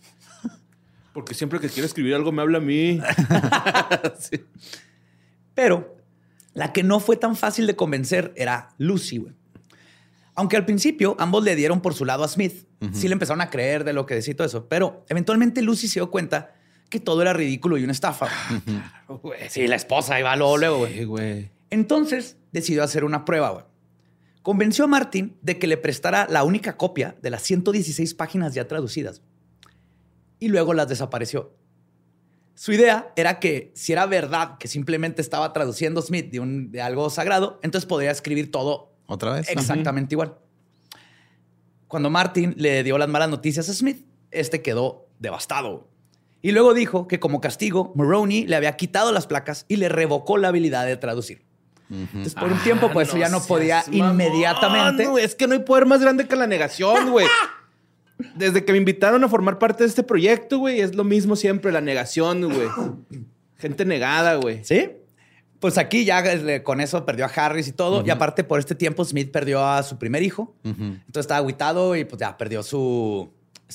Speaker 5: Porque siempre que quiero escribir algo me habla a mí. Sí.
Speaker 4: Pero la que no fue tan fácil de convencer era Lucy, güey. Aunque al principio ambos le dieron por su lado a Smith, sí le empezaron a creer de lo que decía y todo eso. Pero eventualmente Lucy se dio cuenta que todo era ridículo y una estafa.
Speaker 5: Güey.
Speaker 4: Sí, la esposa iba luego, güey.
Speaker 5: Sí, güey.
Speaker 4: Entonces decidió hacer una prueba, güey. Convenció a Martin de que le prestara la única copia de las 116 páginas ya traducidas. Y luego las desapareció. Su idea era que si era verdad que simplemente estaba traduciendo Smith de algo sagrado, entonces podría escribir todo
Speaker 3: ¿Otra vez?
Speaker 4: exactamente igual. Cuando Martin le dio las malas noticias a Smith, este quedó devastado. Y luego dijo que como castigo, Moroni le había quitado las placas y le revocó la habilidad de traducir. Entonces, por un tiempo, pues eso ya no podía
Speaker 5: seas mamón.
Speaker 4: inmediatamente.
Speaker 5: No, es que no hay poder más grande que la negación, güey. Desde que me invitaron a formar parte de este proyecto, güey, es lo mismo siempre, la negación, güey. Gente negada, güey.
Speaker 4: ¿Sí? Pues aquí ya con eso perdió a Harris y todo. Y aparte, por este tiempo, Smith perdió a su primer hijo. Entonces estaba agüitado y pues ya perdió su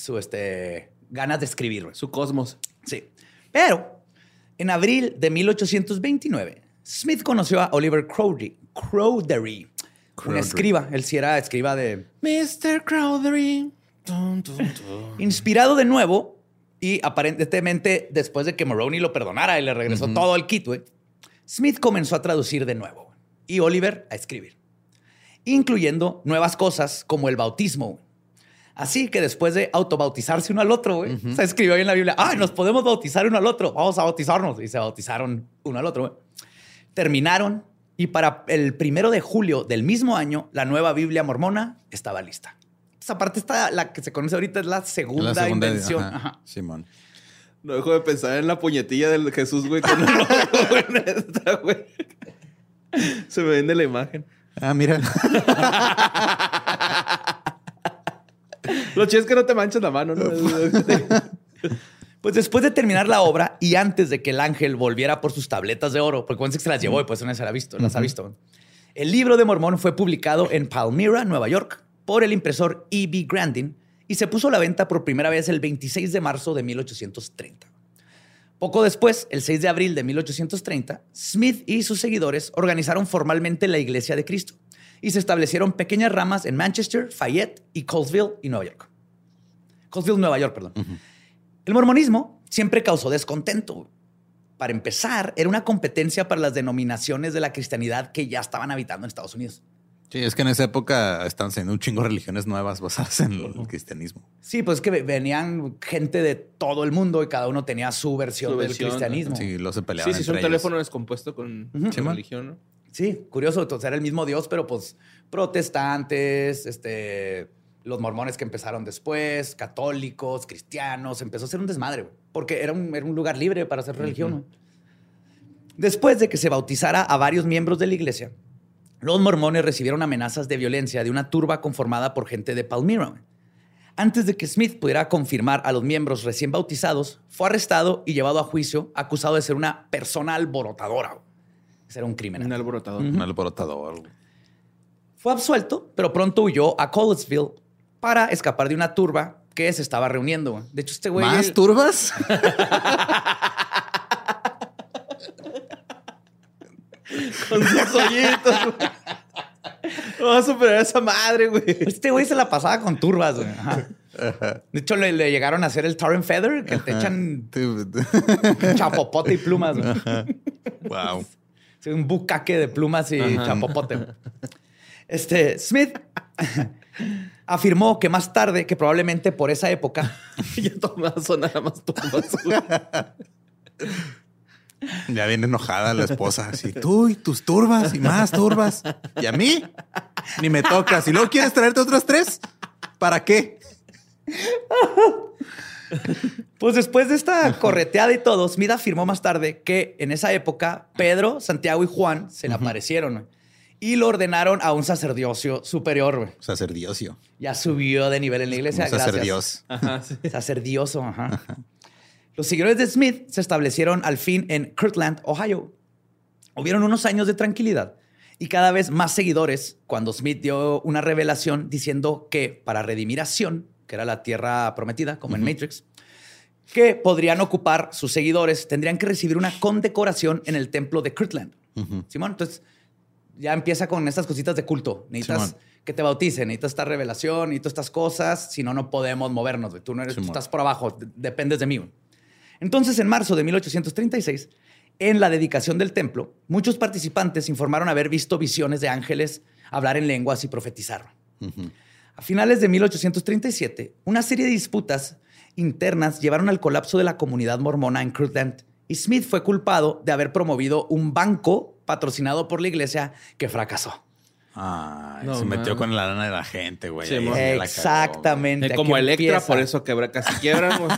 Speaker 4: ganas de escribir, güey.
Speaker 5: Su cosmos.
Speaker 4: Sí. Pero en abril de 1829, Smith conoció a Oliver Crowdery, un escriba. Él sí era escriba de...
Speaker 5: Mr. Crowdery.
Speaker 4: Inspirado de nuevo y aparentemente después de que Moroni lo perdonara y le regresó todo el kit, güey, Smith comenzó a traducir de nuevo y Oliver a escribir, incluyendo nuevas cosas como el bautismo, güey. Así que después de autobautizarse uno al otro, güey, se escribió ahí en la Biblia, ¡ay, nos podemos bautizar uno al otro! Vamos a bautizarnos. Y se bautizaron uno al otro, güey. Terminaron y para el 1 de julio del mismo año, la nueva Biblia mormona estaba lista. Esa parte está, la que se conoce ahorita es la segunda invención. Ajá.
Speaker 3: Simón.
Speaker 5: No dejo de pensar en la puñetilla del Jesús, güey, con el ojo, güey, neta, güey. Se me vende la imagen.
Speaker 3: Ah, mira.
Speaker 5: Lo chido es que no te manches la mano, ¿no?
Speaker 4: Pues después de terminar la obra y antes de que el ángel volviera por sus tabletas de oro, porque cuando se las llevó y pues una se las ha visto. El libro de Mormón fue publicado en Palmyra, Nueva York, por el impresor E.B. Grandin y se puso a la venta por primera vez el 26 de marzo de 1830. Poco después, el 6 de abril de 1830, Smith y sus seguidores organizaron formalmente la Iglesia de Cristo y se establecieron pequeñas ramas en Manchester, Fayette y Colesville y Nueva York. Colesville, Nueva York, perdón. El mormonismo siempre causó descontento. Para empezar, era una competencia para las denominaciones de la cristianidad que ya estaban habitando en Estados Unidos.
Speaker 3: Sí, es que en esa época estaban saliendo un chingo de religiones nuevas basadas en el cristianismo.
Speaker 4: Sí, pues es que venían gente de todo el mundo y cada uno tenía su versión del cristianismo.
Speaker 3: Sí, los se peleaban
Speaker 5: Sí, sí, es
Speaker 3: entre
Speaker 5: un
Speaker 3: ellos.
Speaker 5: teléfono descompuesto con religión, ¿no?
Speaker 4: Sí, curioso. Entonces era el mismo Dios, pero pues protestantes, los mormones que empezaron después, católicos, cristianos. Empezó a ser un desmadre, güey, porque era un lugar libre para hacer religión. ¿No? Después de que se bautizara a varios miembros de la iglesia, los mormones recibieron amenazas de violencia de una turba conformada por gente de Palmyra. Güey. Antes de que Smith pudiera confirmar a los miembros recién bautizados, fue arrestado y llevado a juicio, acusado de ser una persona alborotadora. Güey. Ese era un crimen.
Speaker 5: Un alborotador.
Speaker 3: Un alborotador.
Speaker 4: Fue absuelto, pero pronto huyó a Collegeville para escapar de una turba que se estaba reuniendo. Güey. De hecho, este güey...
Speaker 3: ¿Más turbas?
Speaker 5: Con sus hoyitos, güey. No vas a superar a esa madre, güey.
Speaker 4: Este güey se la pasaba con turbas, güey. Ajá. De hecho, le llegaron a hacer el tar and feather, que te echan chapopote y plumas. Güey.
Speaker 3: Wow.
Speaker 4: Sí, un bucaque de plumas y chapopote. Güey. Smith afirmó que más tarde, que probablemente por esa época...
Speaker 5: Ya todas son nada más turbas, güey.
Speaker 3: Ya viene enojada la esposa. Así, tú y tus turbas y más turbas. Y a mí ni me tocas. Y luego quieres traerte otras 3. ¿Para qué?
Speaker 4: Pues después de esta correteada y todo, Smith afirmó más tarde que en esa época Pedro, Santiago y Juan se le aparecieron, güey, y lo ordenaron a un sacerdocio superior. Güey.
Speaker 3: Sacerdocio.
Speaker 4: Ya subió de nivel en la iglesia.
Speaker 3: Un sacerdios.
Speaker 5: Ajá, sí.
Speaker 4: Sacerdioso, ajá. Los seguidores de Smith se establecieron al fin en Kirtland, Ohio. Hubieron unos años de tranquilidad y cada vez más seguidores cuando Smith dio una revelación diciendo que para redimir a Sion, que era la tierra prometida, como en Matrix, que podrían ocupar sus seguidores, tendrían que recibir una condecoración en el templo de Kirtland. Simón, entonces ya empieza con estas cositas de culto. Necesitas
Speaker 3: Simón.
Speaker 4: que te bauticen, necesitas esta revelación, necesitas estas cosas, si no, no podemos movernos. Güey. Tú no eres, tú estás por abajo, dependes de mí. Güey. Entonces, en marzo de 1836, en la dedicación del templo, muchos participantes informaron haber visto visiones de ángeles, hablar en lenguas y profetizar. A finales de 1837, una serie de disputas internas llevaron al colapso de la comunidad mormona en Kirtland y Smith fue culpado de haber promovido un banco patrocinado por la iglesia que fracasó.
Speaker 3: Ay,
Speaker 5: No,
Speaker 3: se metió
Speaker 5: man.
Speaker 3: con la lana de la gente, güey.
Speaker 5: Sí,
Speaker 3: Ahí
Speaker 5: man.
Speaker 3: la cagó,
Speaker 4: Exactamente.
Speaker 5: Como
Speaker 4: aquí
Speaker 5: Electra,
Speaker 4: empieza.
Speaker 5: por eso casi quiebran, güey.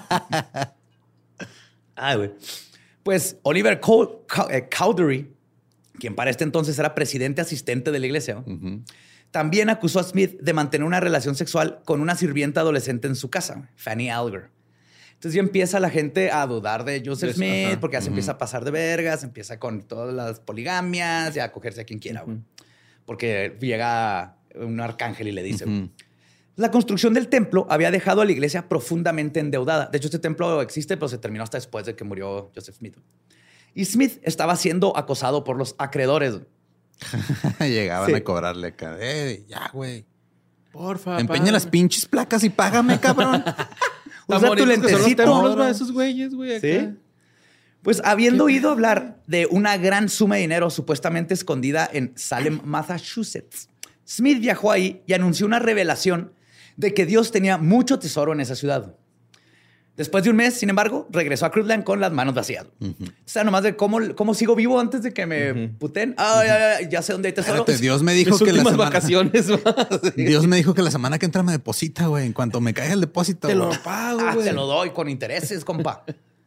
Speaker 4: Ay, güey. Pues Oliver Cowdery, quien para este entonces era presidente asistente de la iglesia, también acusó a Smith de mantener una relación sexual con una sirvienta adolescente en su casa, Fanny Alger. Entonces ya empieza la gente a dudar de Joseph Smith porque ya se empieza a pasar de vergas, empieza con todas las poligamias y a cogerse a quien quiera, güey. Porque llega un arcángel y le dice... La construcción del templo había dejado a la iglesia profundamente endeudada. De hecho, este templo existe, pero se terminó hasta después de que murió Joseph Smith. Y Smith estaba siendo acosado por los acreedores.
Speaker 3: Llegaban
Speaker 4: Sí.
Speaker 3: a cobrarle acá. Ya, güey.
Speaker 5: Porfa,
Speaker 3: Empeña las pinches placas y págame, cabrón.
Speaker 4: Usa tu lentecito.
Speaker 5: Esos güeyes, güey.
Speaker 4: ¿Sí?
Speaker 5: Acá.
Speaker 4: Pues habiendo oído hablar de una gran suma de dinero supuestamente escondida en Salem, Massachusetts, Smith viajó ahí y anunció una revelación de que Dios tenía mucho tesoro en esa ciudad. Después de un mes, sin embargo, regresó a Kirtland con las manos vacías. O sea, nomás de cómo sigo vivo antes de que me puten. Ya sé dónde hay tesoro.
Speaker 3: Espérate, Dios me dijo
Speaker 5: Mis
Speaker 3: que la
Speaker 5: últimas
Speaker 3: semana...
Speaker 5: vacaciones, va.
Speaker 3: Dios me dijo que la semana que entra me deposita, güey. En cuanto me caiga el depósito.
Speaker 5: Te lo
Speaker 3: güey.
Speaker 5: pago, güey.
Speaker 4: Te lo doy con intereses, compa.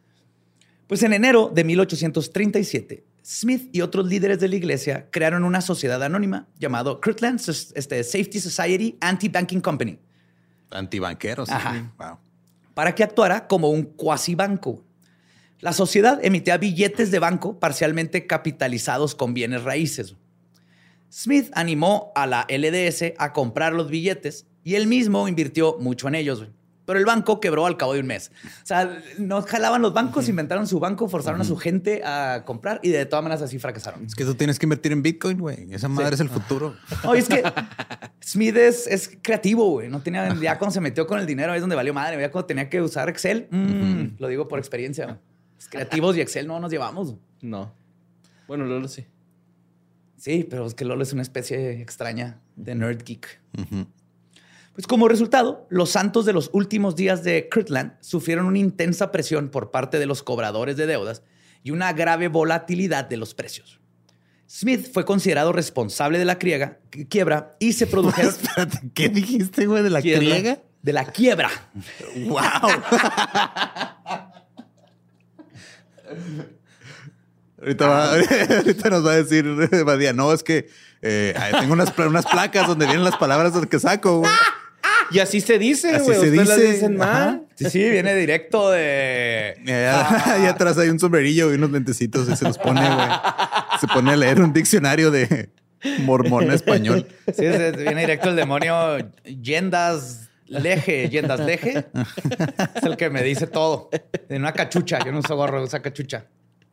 Speaker 4: Pues en enero de 1837, Smith y otros líderes de la iglesia crearon una sociedad anónima llamado Kirtland Safety Society Anti-Banking Company
Speaker 3: Antibanqueros. sí.
Speaker 4: Ajá.
Speaker 3: Wow.
Speaker 4: para que actuara como un cuasi banco. La sociedad emitía billetes de banco parcialmente capitalizados con bienes raíces. Smith animó a la LDS a comprar los billetes y él mismo invirtió mucho en ellos. Pero el banco quebró al cabo de un mes. O sea, no jalaban los bancos, inventaron su banco, forzaron a su gente a comprar y de todas maneras así fracasaron.
Speaker 3: Es que tú tienes que invertir en Bitcoin, güey. Esa madre es el futuro.
Speaker 4: Oye, es que Smith es creativo, güey. No tenía, ya cuando se metió con el dinero es donde valió madre. Ya cuando tenía que usar Excel, lo digo por experiencia. Creativos y Excel no nos llevamos.
Speaker 5: No. Bueno, Lolo sí.
Speaker 4: Sí, pero es que Lolo es una especie extraña de nerd geek. Pues como resultado, los santos de los últimos días de Kirtland sufrieron una intensa presión por parte de los cobradores de deudas y una grave volatilidad de los precios. Smith fue considerado responsable de la quiebra y se produjeron...
Speaker 3: Espérate, ¿qué dijiste, güey? ¿De la quiebra?
Speaker 4: De la quiebra.
Speaker 3: ¡Wow! Ahorita nos va a decir Badía, no, es que tengo unas placas donde vienen las palabras que saco, güey.
Speaker 5: Y así se dice,
Speaker 3: Así
Speaker 5: güey.
Speaker 3: se
Speaker 5: Ustedes las
Speaker 3: dice.
Speaker 5: dicen mal.
Speaker 4: Sí, viene directo de...
Speaker 3: Ahí atrás hay un sombrerillo y unos lentecitos y se los pone, güey. Se pone a leer un diccionario de mormón español.
Speaker 4: Sí, viene directo el demonio Yendas Leje. Es el que me dice todo. En una cachucha. Yo no uso gorro, uso cachucha.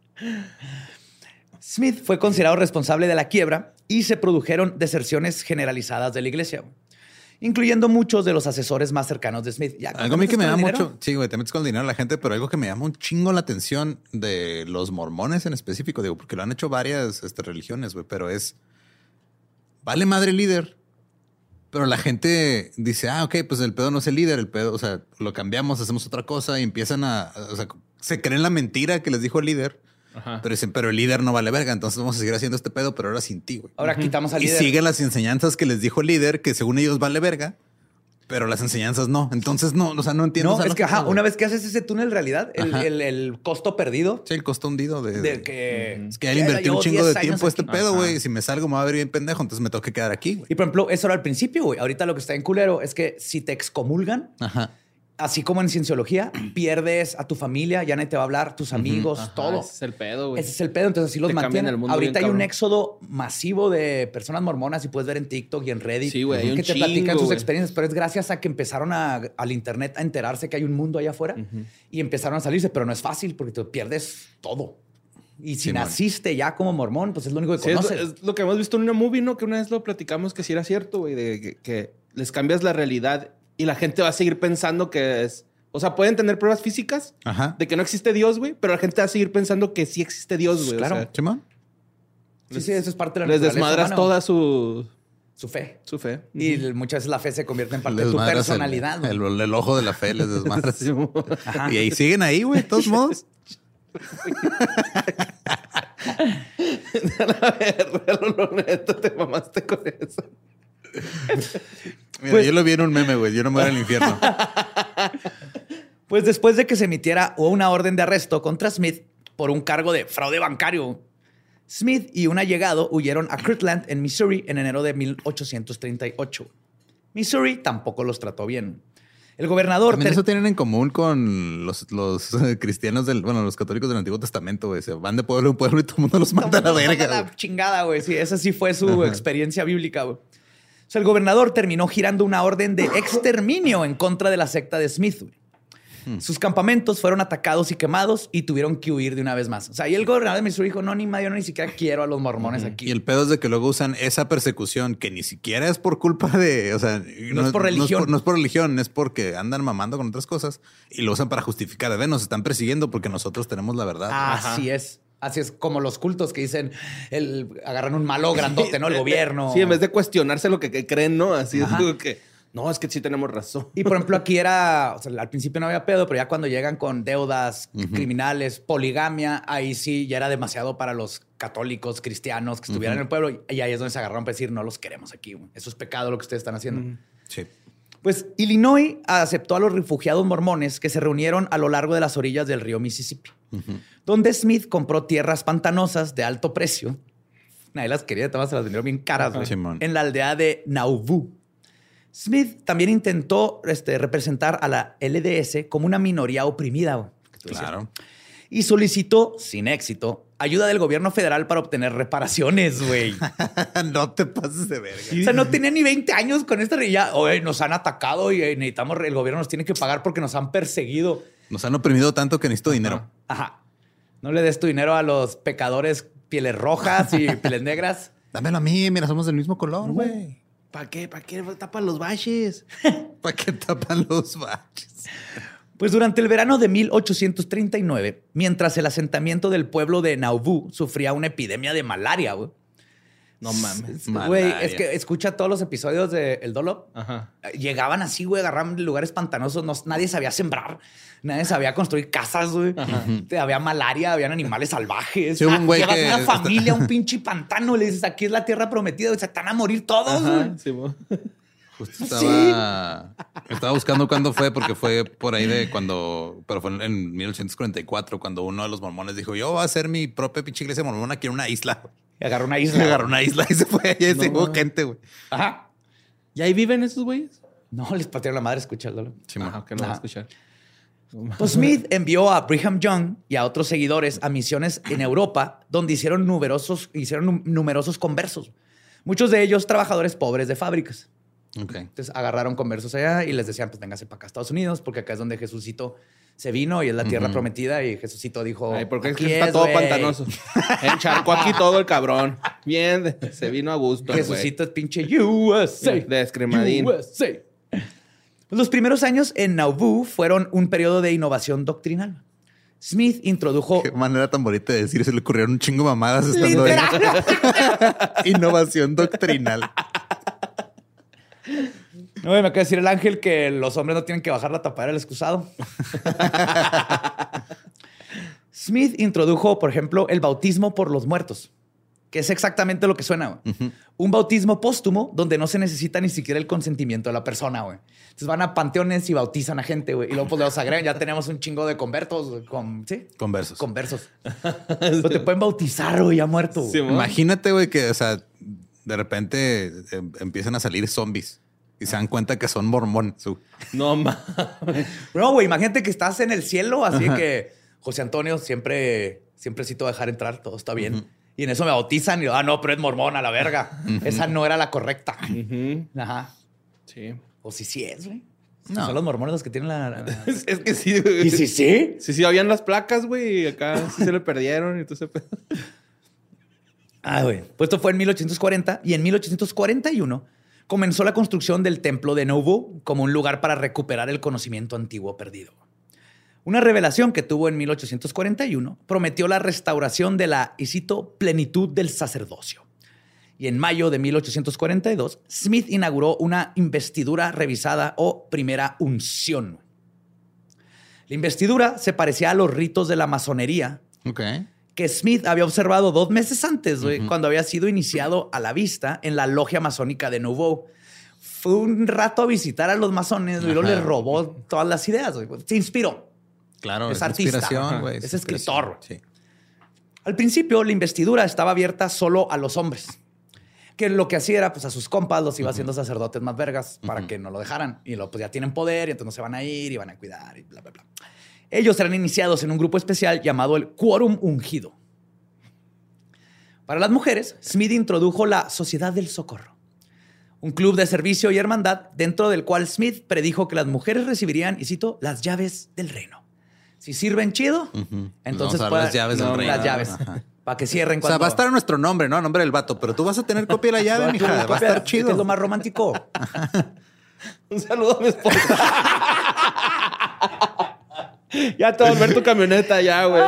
Speaker 4: Smith fue considerado responsable de la quiebra y se produjeron deserciones generalizadas de la iglesia, incluyendo muchos de los asesores más cercanos de Smith.
Speaker 3: Algo a mí que me da mucho... Sí, güey, te metes con el dinero a la gente, pero algo que me llama un chingo la atención de los mormones en específico, digo, porque lo han hecho varias religiones, güey, pero es... Vale madre el líder. Pero la gente dice, ok, pues el pedo no es el líder, el pedo, o sea, lo cambiamos, hacemos otra cosa y empiezan o sea, se creen la mentira que les dijo el líder. Ajá. Pero dicen, pero el líder no vale verga, entonces vamos a seguir haciendo este pedo, pero ahora sin ti, güey.
Speaker 4: Ahora quitamos al
Speaker 3: líder. Y siguen las enseñanzas que les dijo el líder, que según ellos vale verga, pero las enseñanzas no. Entonces no, o sea, no entiendo.
Speaker 4: No, es que una vez que haces ese túnel realidad, el costo perdido.
Speaker 3: Sí, el costo hundido de
Speaker 4: que...
Speaker 3: Es que él invertió un chingo de tiempo a este pedo, güey. Si me salgo me va a ver bien pendejo, entonces me tengo que quedar aquí, güey.
Speaker 4: Y por ejemplo, eso era al principio, güey. Ahorita lo que está en culero es que si te excomulgan... Así como en cienciología, pierdes a tu familia, ya nadie te va a hablar, tus amigos, todo.
Speaker 5: Ese es el pedo, güey.
Speaker 4: Ese es el pedo, entonces así los mantienen. Ahorita hay un éxodo masivo de personas mormonas y puedes ver en TikTok y en Reddit que te platican sus experiencias, pero es gracias a que empezaron al internet a enterarse que hay un mundo allá afuera y empezaron a salirse, pero no es fácil porque te pierdes todo. Y si naciste ya como mormón, pues es lo único que conoces.
Speaker 5: Es lo que hemos visto en una movie, ¿no? Que una vez lo platicamos que sí era cierto, güey, de que les cambias la realidad y la gente va a seguir pensando que es... O sea, pueden tener pruebas físicas de que no existe Dios, güey, pero la gente va a seguir pensando que sí existe Dios, güey.
Speaker 4: Claro.
Speaker 5: O sea,
Speaker 3: ¿Chema?
Speaker 4: Sí, eso es parte de la
Speaker 5: les
Speaker 4: naturaleza
Speaker 5: desmadras
Speaker 4: humana,
Speaker 5: toda su
Speaker 4: fe.
Speaker 5: Su fe.
Speaker 4: Y muchas veces la fe se convierte en parte de tu personalidad.
Speaker 3: El ojo de la fe les desmadras. Y ahí siguen ahí, güey, de todos modos.
Speaker 5: A ver, lo neto, te mamaste con eso.
Speaker 3: Mira, yo lo vi en un meme, güey. Yo no me voy al infierno.
Speaker 4: Pues después de que se emitiera una orden de arresto contra Smith por un cargo de fraude bancario, Smith y un allegado huyeron a Kirtland, en Missouri, en enero de 1838. Missouri tampoco los trató bien. El gobernador...
Speaker 3: También eso tienen en común con los cristianos los católicos del Antiguo Testamento, güey. Se van de pueblo en pueblo y todo el mundo los manda a la verga.
Speaker 4: La chingada, güey. Sí, esa sí fue su experiencia bíblica, güey. O sea, el gobernador terminó girando una orden de exterminio en contra de la secta de Smith, güey. Sus campamentos fueron atacados y quemados y tuvieron que huir de una vez más. O sea, y el gobernador de Missouri dijo, no, yo ni siquiera quiero a los mormones aquí.
Speaker 3: Y el pedo es de que luego usan esa persecución que ni siquiera es por culpa de... O sea,
Speaker 4: no es por religión.
Speaker 3: No es por religión, es porque andan mamando con otras cosas y lo usan para justificar. Nos están persiguiendo porque nosotros tenemos la verdad.
Speaker 4: Así es. Así es como los cultos que dicen, agarran un malo grandote, ¿no? El gobierno.
Speaker 5: Sí, en vez de cuestionarse lo que creen, ¿no? Así es como que... No, es que sí tenemos razón.
Speaker 4: Y por ejemplo, aquí era, o sea, al principio no había pedo, pero ya cuando llegan con deudas criminales, poligamia, ahí sí ya era demasiado para los católicos, cristianos que estuvieran en el pueblo. Y ahí es donde se agarraron para decir, no los queremos aquí. Güey. Eso es pecado lo que ustedes están haciendo.
Speaker 3: Sí.
Speaker 4: Pues Illinois aceptó a los refugiados mormones que se reunieron a lo largo de las orillas del río Mississippi, donde Smith compró tierras pantanosas de alto precio. Nadie las quería, se las vendieron bien caras, güey, en la aldea de Nauvoo. Smith también intentó representar a la LDS como una minoría oprimida.
Speaker 3: Claro.
Speaker 4: Y solicitó, sin éxito, ayuda del gobierno federal para obtener reparaciones, güey.
Speaker 3: No te pases de verga.
Speaker 4: O sea, no tenía ni 20 años con esta ya. Oye, nos han atacado y necesitamos, el gobierno nos tiene que pagar porque nos han perseguido.
Speaker 3: Nos han oprimido tanto que necesito dinero.
Speaker 4: Ajá. No le des tu dinero a los pecadores pieles rojas y pieles negras.
Speaker 3: Dámelo a mí, mira, somos del mismo color, güey.
Speaker 5: ¿Para qué? ¿Para qué tapan los baches?
Speaker 3: ¿Para qué tapan los baches?
Speaker 4: Pues durante el verano de 1839, mientras el asentamiento del pueblo de Nauvoo sufría una epidemia de malaria, güey,
Speaker 5: No mames.
Speaker 4: Güey, es que escucha todos los episodios de El Dolo.
Speaker 5: Ajá.
Speaker 4: Llegaban así, güey, agarraban lugares pantanosos. Nadie sabía sembrar. Nadie sabía construir casas, güey. Había malaria, habían animales salvajes.
Speaker 3: Sí, un güey
Speaker 4: llevas
Speaker 3: que
Speaker 4: una familia, un pinche pantano. Le dices, aquí es la tierra prometida. Se están a morir todos, güey.
Speaker 5: Sí,
Speaker 3: Justo estaba buscando cuándo fue, porque fue por ahí de cuando, pero fue en 1844, cuando uno de los mormones dijo, yo voy a hacer mi propia pinche iglesia mormona aquí en una isla.
Speaker 4: Y agarró una
Speaker 3: Y
Speaker 4: isla.
Speaker 3: agarró una isla y se fue allá y se llevó
Speaker 5: mames.
Speaker 3: gente, güey.
Speaker 4: Ajá.
Speaker 5: ¿Y ahí viven esos güeyes?
Speaker 4: No, les partieron la madre, escuchalo.
Speaker 3: Sí,
Speaker 5: Ajá, que no voy a
Speaker 4: Ajá.
Speaker 5: escuchar.
Speaker 4: Pues Smith envió a Brigham Young y a otros seguidores a misiones en Europa, donde hicieron numerosos conversos. Muchos de ellos trabajadores pobres de fábricas.
Speaker 3: Ok.
Speaker 4: Entonces agarraron conversos allá y les decían, pues véngase para acá a Estados Unidos, porque acá es donde Jesucito se vino y es la tierra prometida. Y Jesucito dijo,
Speaker 5: Ay, porque es
Speaker 4: aquí
Speaker 5: que está todo
Speaker 4: güey.
Speaker 5: pantanoso. Encharcó aquí todo el cabrón. Bien, se vino a gusto.
Speaker 4: Jesucito es pinche USA.
Speaker 5: De escremadín.
Speaker 4: USA. Los primeros años en Nauvoo fueron un periodo de innovación doctrinal. Smith introdujo...
Speaker 3: Qué manera tan bonita de decir, se le ocurrieron un chingo de mamadas estando ahí. Innovación doctrinal.
Speaker 4: No, me acaba de decir el ángel que los hombres no tienen que bajar la tapadera del excusado. Smith introdujo, por ejemplo, el bautismo por los muertos, que es exactamente lo que suena. Un bautismo póstumo donde no se necesita ni siquiera el consentimiento de la persona, güey. Entonces van a panteones y bautizan a gente, güey. Y luego pues los agregan. Ya tenemos un chingo de convertos, ¿sí?
Speaker 3: Conversos.
Speaker 4: Conversos. Pero te pueden bautizar, güey, ya muerto.
Speaker 5: Sí, ¿no?
Speaker 3: Imagínate, güey, que, o sea, de repente empiezan a salir zombies y se dan cuenta que son mormones.
Speaker 5: No mames.
Speaker 4: No, güey, imagínate que estás en el cielo, así que José Antonio siempre sí te va a dejar entrar, todo está bien. Y en eso me bautizan y no, pero es mormón a la verga. Esa no era la correcta. Ajá.
Speaker 5: Sí.
Speaker 4: O sí es, güey.
Speaker 3: No.
Speaker 4: Son los mormones los que tienen la...
Speaker 5: Es que sí, güey.
Speaker 4: ¿Y sí?
Speaker 5: Sí, habían las placas, güey, y acá sí se le perdieron y todo ese pedo.
Speaker 4: Ah, güey. Pues esto fue en 1840 y en 1841 comenzó la construcción del templo de Nauvoo como un lugar para recuperar el conocimiento antiguo perdido. Una revelación que tuvo en 1841 prometió la restauración de la, y cito, plenitud del sacerdocio. Y en mayo de 1842, Smith inauguró una investidura revisada o primera unción. La investidura se parecía a los ritos de la masonería
Speaker 3: Ok.
Speaker 4: que Smith había observado 2 meses antes, güey, cuando había sido iniciado a la vista en la logia masónica de Nauvoo. Fue un rato a visitar a los masones, güey, y luego le robó todas las ideas, güey. Se inspiró.
Speaker 3: Claro,
Speaker 4: Es
Speaker 3: es
Speaker 4: artista.
Speaker 3: inspiración, güey.
Speaker 4: Es escritor.
Speaker 3: Sí.
Speaker 4: Al principio, la investidura estaba abierta solo a los hombres, que lo que hacía era, pues, a sus compas los iba haciendo sacerdotes más vergas para que no lo dejaran. Y luego, pues, ya tienen poder y entonces no se van a ir y van a cuidar y bla, bla, bla. Ellos eran iniciados en un grupo especial llamado el Quórum Ungido. Para las mujeres, Smith introdujo la Sociedad del Socorro, un club de servicio y hermandad dentro del cual Smith predijo que las mujeres recibirían, y cito, las llaves del reino. Si sirven chido, entonces
Speaker 3: Vamos a dar las llaves del reino.
Speaker 4: Las llaves.
Speaker 3: Ajá.
Speaker 4: Para que cierren
Speaker 3: O sea,
Speaker 4: cuando...
Speaker 3: va a estar a nuestro nombre, ¿no? A nombre del vato, pero tú vas a tener copia de la llave, mija. Va a estar chido.
Speaker 4: Es lo más romántico.
Speaker 5: Un saludo a mi esposa. Ya te va a volver tu camioneta ya, güey.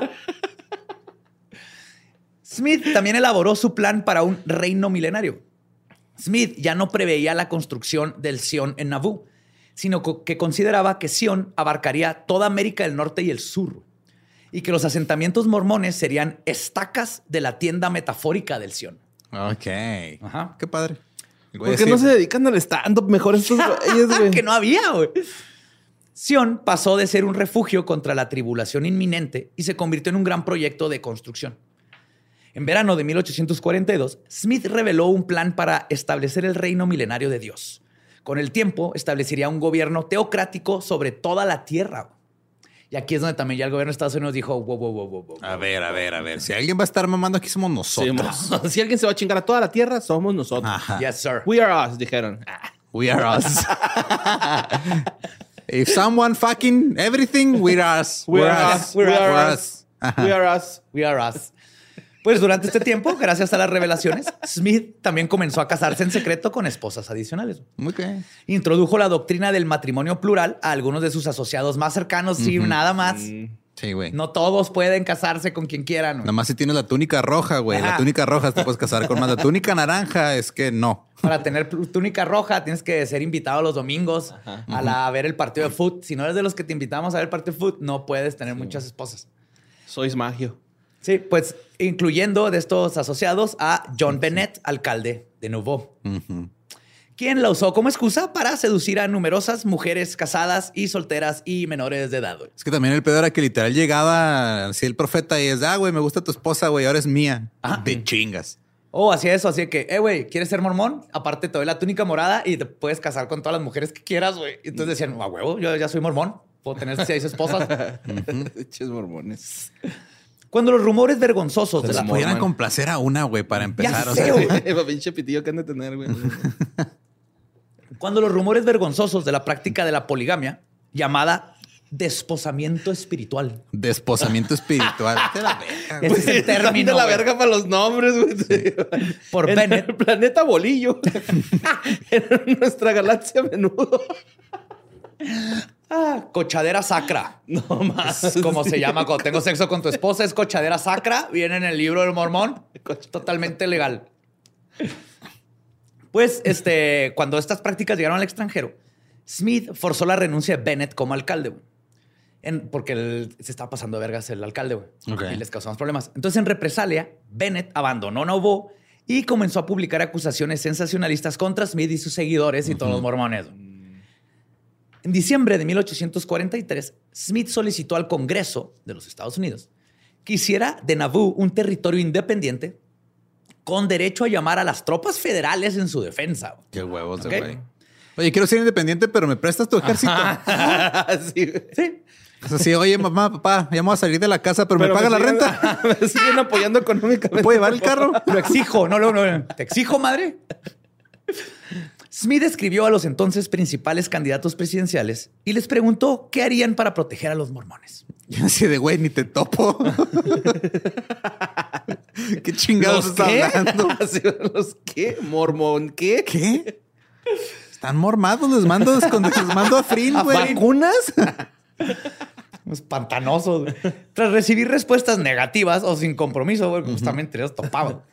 Speaker 4: Smith también elaboró su plan para un reino milenario. Smith ya no preveía la construcción del Sion en Nauvoo, sino que consideraba que Sion abarcaría toda América del Norte y el Sur, y que los asentamientos mormones serían estacas de la tienda metafórica del Sion.
Speaker 3: Ok.
Speaker 4: Ajá.
Speaker 3: Qué padre.
Speaker 5: ¿Por qué no se dedican al stand-up mejor estos güeyes, güey?
Speaker 4: Que no había, güey. Sion pasó de ser un refugio contra la tribulación inminente y se convirtió en un gran proyecto de construcción. En verano de 1842, Smith reveló un plan para establecer el reino milenario de Dios. Con el tiempo, establecería un gobierno teocrático sobre toda la tierra. Y aquí es donde también ya el gobierno de Estados Unidos dijo, wow.
Speaker 3: A ver. Si alguien va a estar mamando aquí somos nosotros.
Speaker 5: Sí, si alguien se va a chingar a toda la tierra, somos nosotros.
Speaker 3: Ajá.
Speaker 4: Yes, sir.
Speaker 5: We are us, dijeron.
Speaker 3: We are us. If someone fucking everything, we are us.
Speaker 5: We are us. We are us.
Speaker 3: Ajá.
Speaker 5: We are us.
Speaker 4: We are us. Pues durante este tiempo, gracias a las revelaciones, Smith también comenzó a casarse en secreto con esposas adicionales.
Speaker 3: Ok.
Speaker 4: Introdujo la doctrina del matrimonio plural a algunos de sus asociados más cercanos y nada más.
Speaker 3: Sí, Sí, güey.
Speaker 4: No todos pueden casarse con quien quieran.
Speaker 3: Nada más si tienes la túnica roja, güey. La túnica roja te puedes casar con más. La túnica naranja es que no.
Speaker 4: Para tener túnica roja tienes que ser invitado los domingos a ver el partido de fútbol. Si no eres de los que te invitamos a ver el partido de fútbol, no puedes tener muchas esposas.
Speaker 5: Sois magio.
Speaker 4: Sí, pues incluyendo de estos asociados a John Bennett, alcalde de Nauvoo. Quien la usó como excusa para seducir a numerosas mujeres casadas y solteras y menores de edad. Güey.
Speaker 3: Es que también el pedo era que literal llegaba así el profeta y es, güey, me gusta tu esposa, güey, ahora es mía. Te chingas.
Speaker 4: Hacía eso, así que, güey, ¿quieres ser mormón? Aparte te doy la túnica morada y te puedes casar con todas las mujeres que quieras, güey. Y entonces decían, huevo, yo ya soy mormón. Puedo tener 6 esposas.
Speaker 5: Eches mormones.
Speaker 4: Cuando los rumores vergonzosos de la
Speaker 3: pudieran complacer a una, güey, para empezar.
Speaker 4: Ya sé, güey.
Speaker 5: Pinche pitillo que han de tener, güey.
Speaker 4: Cuando los rumores vergonzosos de la práctica de la poligamia, llamada desposamiento espiritual.
Speaker 3: Desposamiento espiritual.
Speaker 4: Ese es el término.
Speaker 5: De la verga para los nombres, güey.
Speaker 4: Por Bennett.
Speaker 5: El planeta Bolillo. En nuestra galaxia a menudo.
Speaker 4: Cochadera sacra.
Speaker 5: No más.
Speaker 4: Es como se llama cuando tengo sexo con tu esposa. Es cochadera sacra. Viene en el libro del Mormón. Totalmente legal. Pues, cuando estas prácticas llegaron al extranjero, Smith forzó la renuncia de Bennett como alcalde, güey. Porque él se estaba pasando de vergas el alcalde, güey.
Speaker 3: Okay.
Speaker 4: Y les causó más problemas. Entonces, en represalia, Bennett abandonó Nauvoo y comenzó a publicar acusaciones sensacionalistas contra Smith y sus seguidores y todos los mormones. En diciembre de 1843, Smith solicitó al Congreso de los Estados Unidos que hiciera de Nauvoo un territorio independiente con derecho a llamar a las tropas federales en su defensa.
Speaker 3: Qué huevos de güey. Oye, quiero ser independiente, pero ¿me prestas tu ejército?
Speaker 4: Sí.
Speaker 3: Es así, oye, mamá, papá, ya me voy a salir de la casa, pero me paga la renta.
Speaker 5: Me siguen apoyando económicamente.
Speaker 3: ¿Me puedo llevar el carro?
Speaker 4: Lo exijo. No. ¿Te exijo, madre? Smith escribió a los entonces principales candidatos presidenciales y les preguntó qué harían para proteger a los mormones.
Speaker 3: Yo así de, güey, ni te topo. ¿Qué chingados estás hablando?
Speaker 5: ¿Los qué? ¿Mormón qué?
Speaker 3: ¿Qué? Están mormados, les mando a Frin, güey.
Speaker 4: ¿Vacunas? Los pantanosos. Tras recibir respuestas negativas o sin compromiso, güey, justamente los topaban.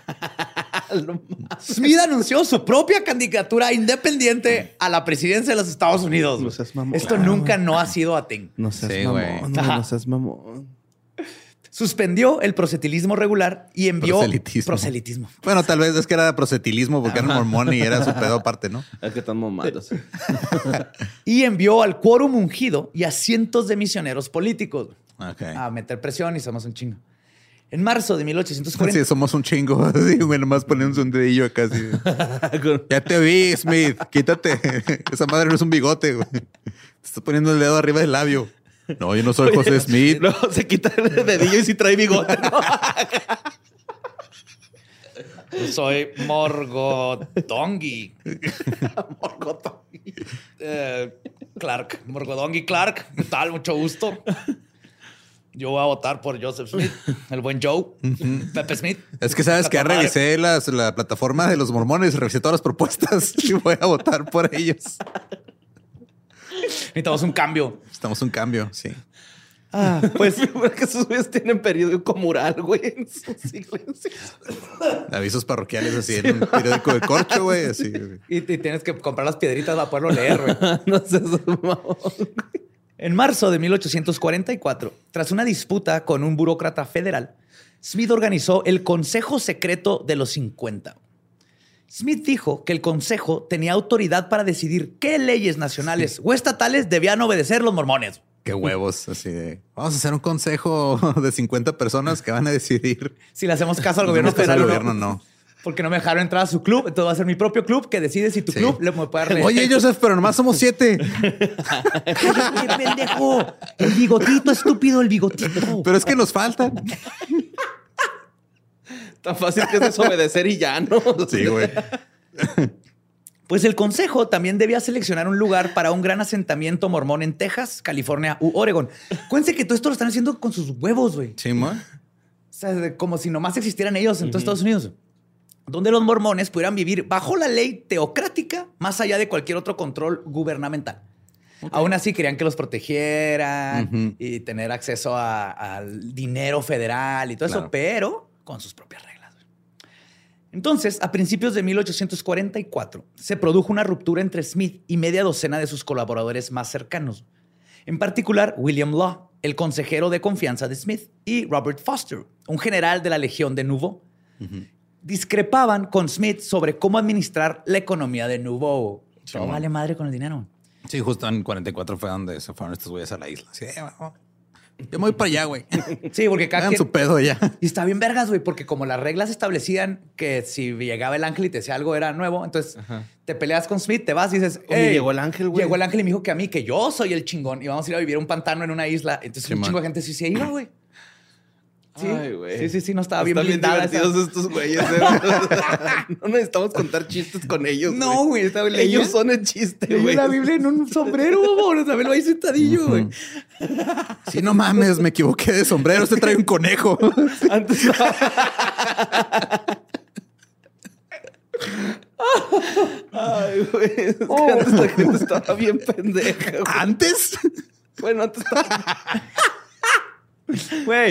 Speaker 4: Smith anunció su propia candidatura independiente a la presidencia de los Estados Unidos.
Speaker 5: No seas mamón.
Speaker 4: Esto nunca no ha sido a thing.
Speaker 5: No seas mamón. No seas mamón.
Speaker 4: Suspendió el proselitismo regular y envió...
Speaker 3: Proselitismo. Bueno, tal vez es que era proselitismo porque era mormón y era su pedo aparte, ¿no?
Speaker 5: Es que están mamados.
Speaker 4: Y envió al quórum ungido y a cientos de misioneros políticos a meter presión y somos un chingo. En marzo de 1840...
Speaker 3: Sí, somos un chingo. Así, güey, nomás ponemos un dedillo acá así. Ya te vi, Smith. Quítate. Esa madre no es un bigote, güey. Te estás poniendo el dedo arriba del labio. No, yo no soy José Smith.
Speaker 5: No, se quita el dedillo y sí trae bigote. ¿No?
Speaker 4: Yo soy Morgodongi.
Speaker 5: Morgodongi.
Speaker 4: Clark. Morgodongi Clark. ¿Qué tal? Mucho gusto. Yo voy a votar por Joseph Smith, el buen Joe, Pepe Smith.
Speaker 3: Es que sabes que revisé la plataforma de los mormones, revisé todas las propuestas y voy a votar por ellos.
Speaker 4: Necesitamos un cambio.
Speaker 3: Necesitamos un cambio, sí.
Speaker 5: Pues que esos güeyes tienen periódico mural, güey, en sus iglesias.
Speaker 3: Avisos parroquiales así en un periódico de corcho, güey. Así.
Speaker 4: Y tienes que comprar las piedritas para poderlo leer, güey.
Speaker 5: No seas mamón.
Speaker 4: En marzo de 1844, tras una disputa con un burócrata federal, Smith organizó el Consejo Secreto de los 50. Smith dijo que el consejo tenía autoridad para decidir qué leyes nacionales o estatales debían obedecer los mormones.
Speaker 3: Qué huevos, así de... Vamos a hacer un consejo de 50 personas que van a decidir
Speaker 4: si le hacemos caso al gobierno federal
Speaker 3: o no. No.
Speaker 4: Porque no me dejaron entrar a su club. Entonces va a ser mi propio club que decide si tu club le puede dar...
Speaker 3: Oye, Joseph, pero nomás somos 7.
Speaker 4: ¡Qué pendejo! El bigotito, estúpido, el bigotito.
Speaker 3: Pero es que nos faltan.
Speaker 5: Tan fácil que es desobedecer y ya, ¿no?
Speaker 3: Sí, güey.
Speaker 4: Pues el consejo también debía seleccionar un lugar para un gran asentamiento mormón en Texas, California u Oregon. Cuéntense que todo esto lo están haciendo con sus huevos, güey.
Speaker 3: Sí, man.
Speaker 4: O sea, como si nomás existieran ellos en todos Estados Unidos. Donde los mormones pudieran vivir bajo la ley teocrática más allá de cualquier otro control gubernamental. Aún así querían que los protegieran y tener acceso al dinero federal y todo eso, pero con sus propias reglas. Entonces, a principios de 1844, se produjo una ruptura entre Smith y media docena de sus colaboradores más cercanos. En particular, William Law, el consejero de confianza de Smith, y Robert Foster, un general de la Legión de Nouveau. Discrepaban con Smith sobre cómo administrar la economía de Nouveau. Todo vale madre con el dinero.
Speaker 3: Sí, justo en 44 fue donde se fueron estos güeyes a la isla. Sí, yo me voy para allá, güey.
Speaker 4: Sí, porque cada quien...
Speaker 3: su pedo ya.
Speaker 4: Y está bien vergas, güey, porque como las reglas establecían que si llegaba el ángel y te decía algo era nuevo, entonces te peleas con Smith, te vas y dices...
Speaker 5: Oye, llegó el ángel, güey.
Speaker 4: Llegó el ángel y me dijo que a mí, que yo soy el chingón y vamos a ir a vivir a un pantano en una isla. Entonces un chingo de gente sí se iba, güey. Sí,
Speaker 5: ay, güey.
Speaker 4: Sí, no estaba
Speaker 5: Están
Speaker 4: bien blindada.
Speaker 5: divertidos estos güeyes. No necesitamos contar chistes con ellos.
Speaker 4: No, güey.
Speaker 5: Ellos son el chiste, güey.
Speaker 4: La Biblia en un sombrero, güey. También lo hay sentadillo, güey.
Speaker 3: Sí, no mames, me equivoqué de sombrero. Usted trae un conejo.
Speaker 5: Antes. Ay, güey. Es que antes la gente estaba bien pendeja, güey.
Speaker 3: ¿Antes?
Speaker 5: Bueno, antes estaba...
Speaker 4: Güey.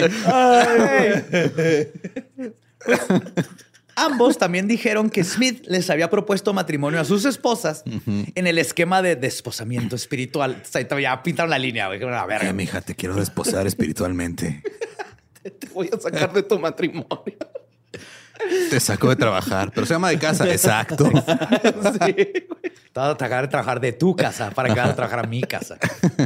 Speaker 4: Ambos también dijeron que Smith les había propuesto matrimonio a sus esposas en el esquema de desposamiento espiritual. O sea, ya pintaron la línea, güey. A ver,
Speaker 3: mija, te quiero desposar espiritualmente.
Speaker 5: Te voy a sacar de tu matrimonio.
Speaker 3: Te saco de trabajar, pero se llama de casa. Exacto.
Speaker 4: Sí. Te vas a trabajar de tu casa para que vas a trabajar a mi casa.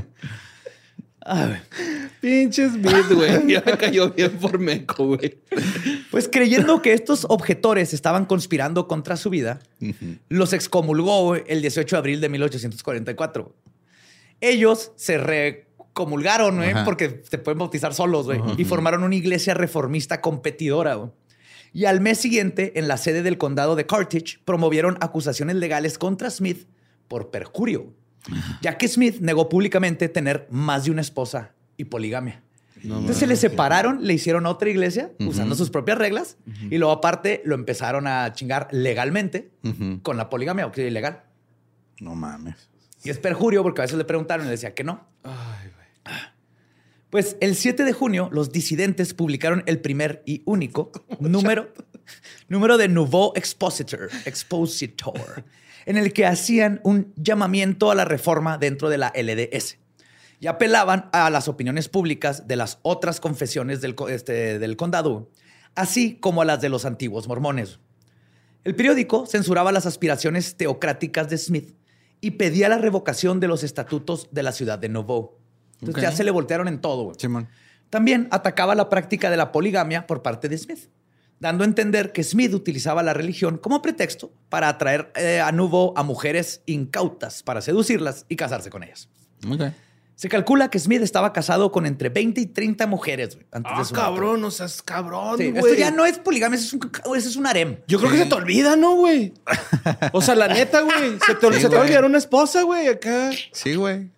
Speaker 5: Pinche Smith, güey. Ya me cayó bien por meco, güey.
Speaker 4: Pues creyendo que estos objetores estaban conspirando contra su vida, los excomulgó el 18 de abril de 1844. Ellos se recomulgaron, güey, porque se pueden bautizar solos, güey, y formaron una iglesia reformista competidora, güey. Y al mes siguiente, en la sede del condado de Carthage, promovieron acusaciones legales contra Smith por perjurio, ya que Smith negó públicamente tener más de una esposa y poligamia. Entonces se le separaron, le hicieron otra iglesia usando sus propias reglas y luego aparte lo empezaron a chingar legalmente con la poligamia, o que es ilegal.
Speaker 3: No mames.
Speaker 4: Y es perjurio porque a veces le preguntaron y le decía que no.
Speaker 5: Ay, güey.
Speaker 4: Pues el 7 de junio los disidentes publicaron el primer y único número de Nouveau Expositor, en el que hacían un llamamiento a la reforma dentro de la LDS y apelaban a las opiniones públicas de las otras confesiones del condado, así como a las de los antiguos mormones. El periódico censuraba las aspiraciones teocráticas de Smith y pedía la revocación de los estatutos de la ciudad de Nouveau. Entonces ya se le voltearon en todo, güey.
Speaker 3: Simón.
Speaker 4: También atacaba la práctica de la poligamia por parte de Smith, dando a entender que Smith utilizaba la religión como pretexto para atraer a Nouveau a mujeres incautas para seducirlas y casarse con ellas.
Speaker 3: Okay.
Speaker 4: Se calcula que Smith estaba casado con entre 20 y 30 mujeres, güey, antes de su muerte.
Speaker 5: Cabrón, o sea, es cabrón,
Speaker 4: Sí,
Speaker 5: güey.
Speaker 4: esto ya no es poligamia, eso es un harem.
Speaker 5: Yo creo que se te olvida, ¿no, güey? O sea, la neta, güey. Se te va a olvidar una esposa, güey, acá.
Speaker 3: Sí, güey.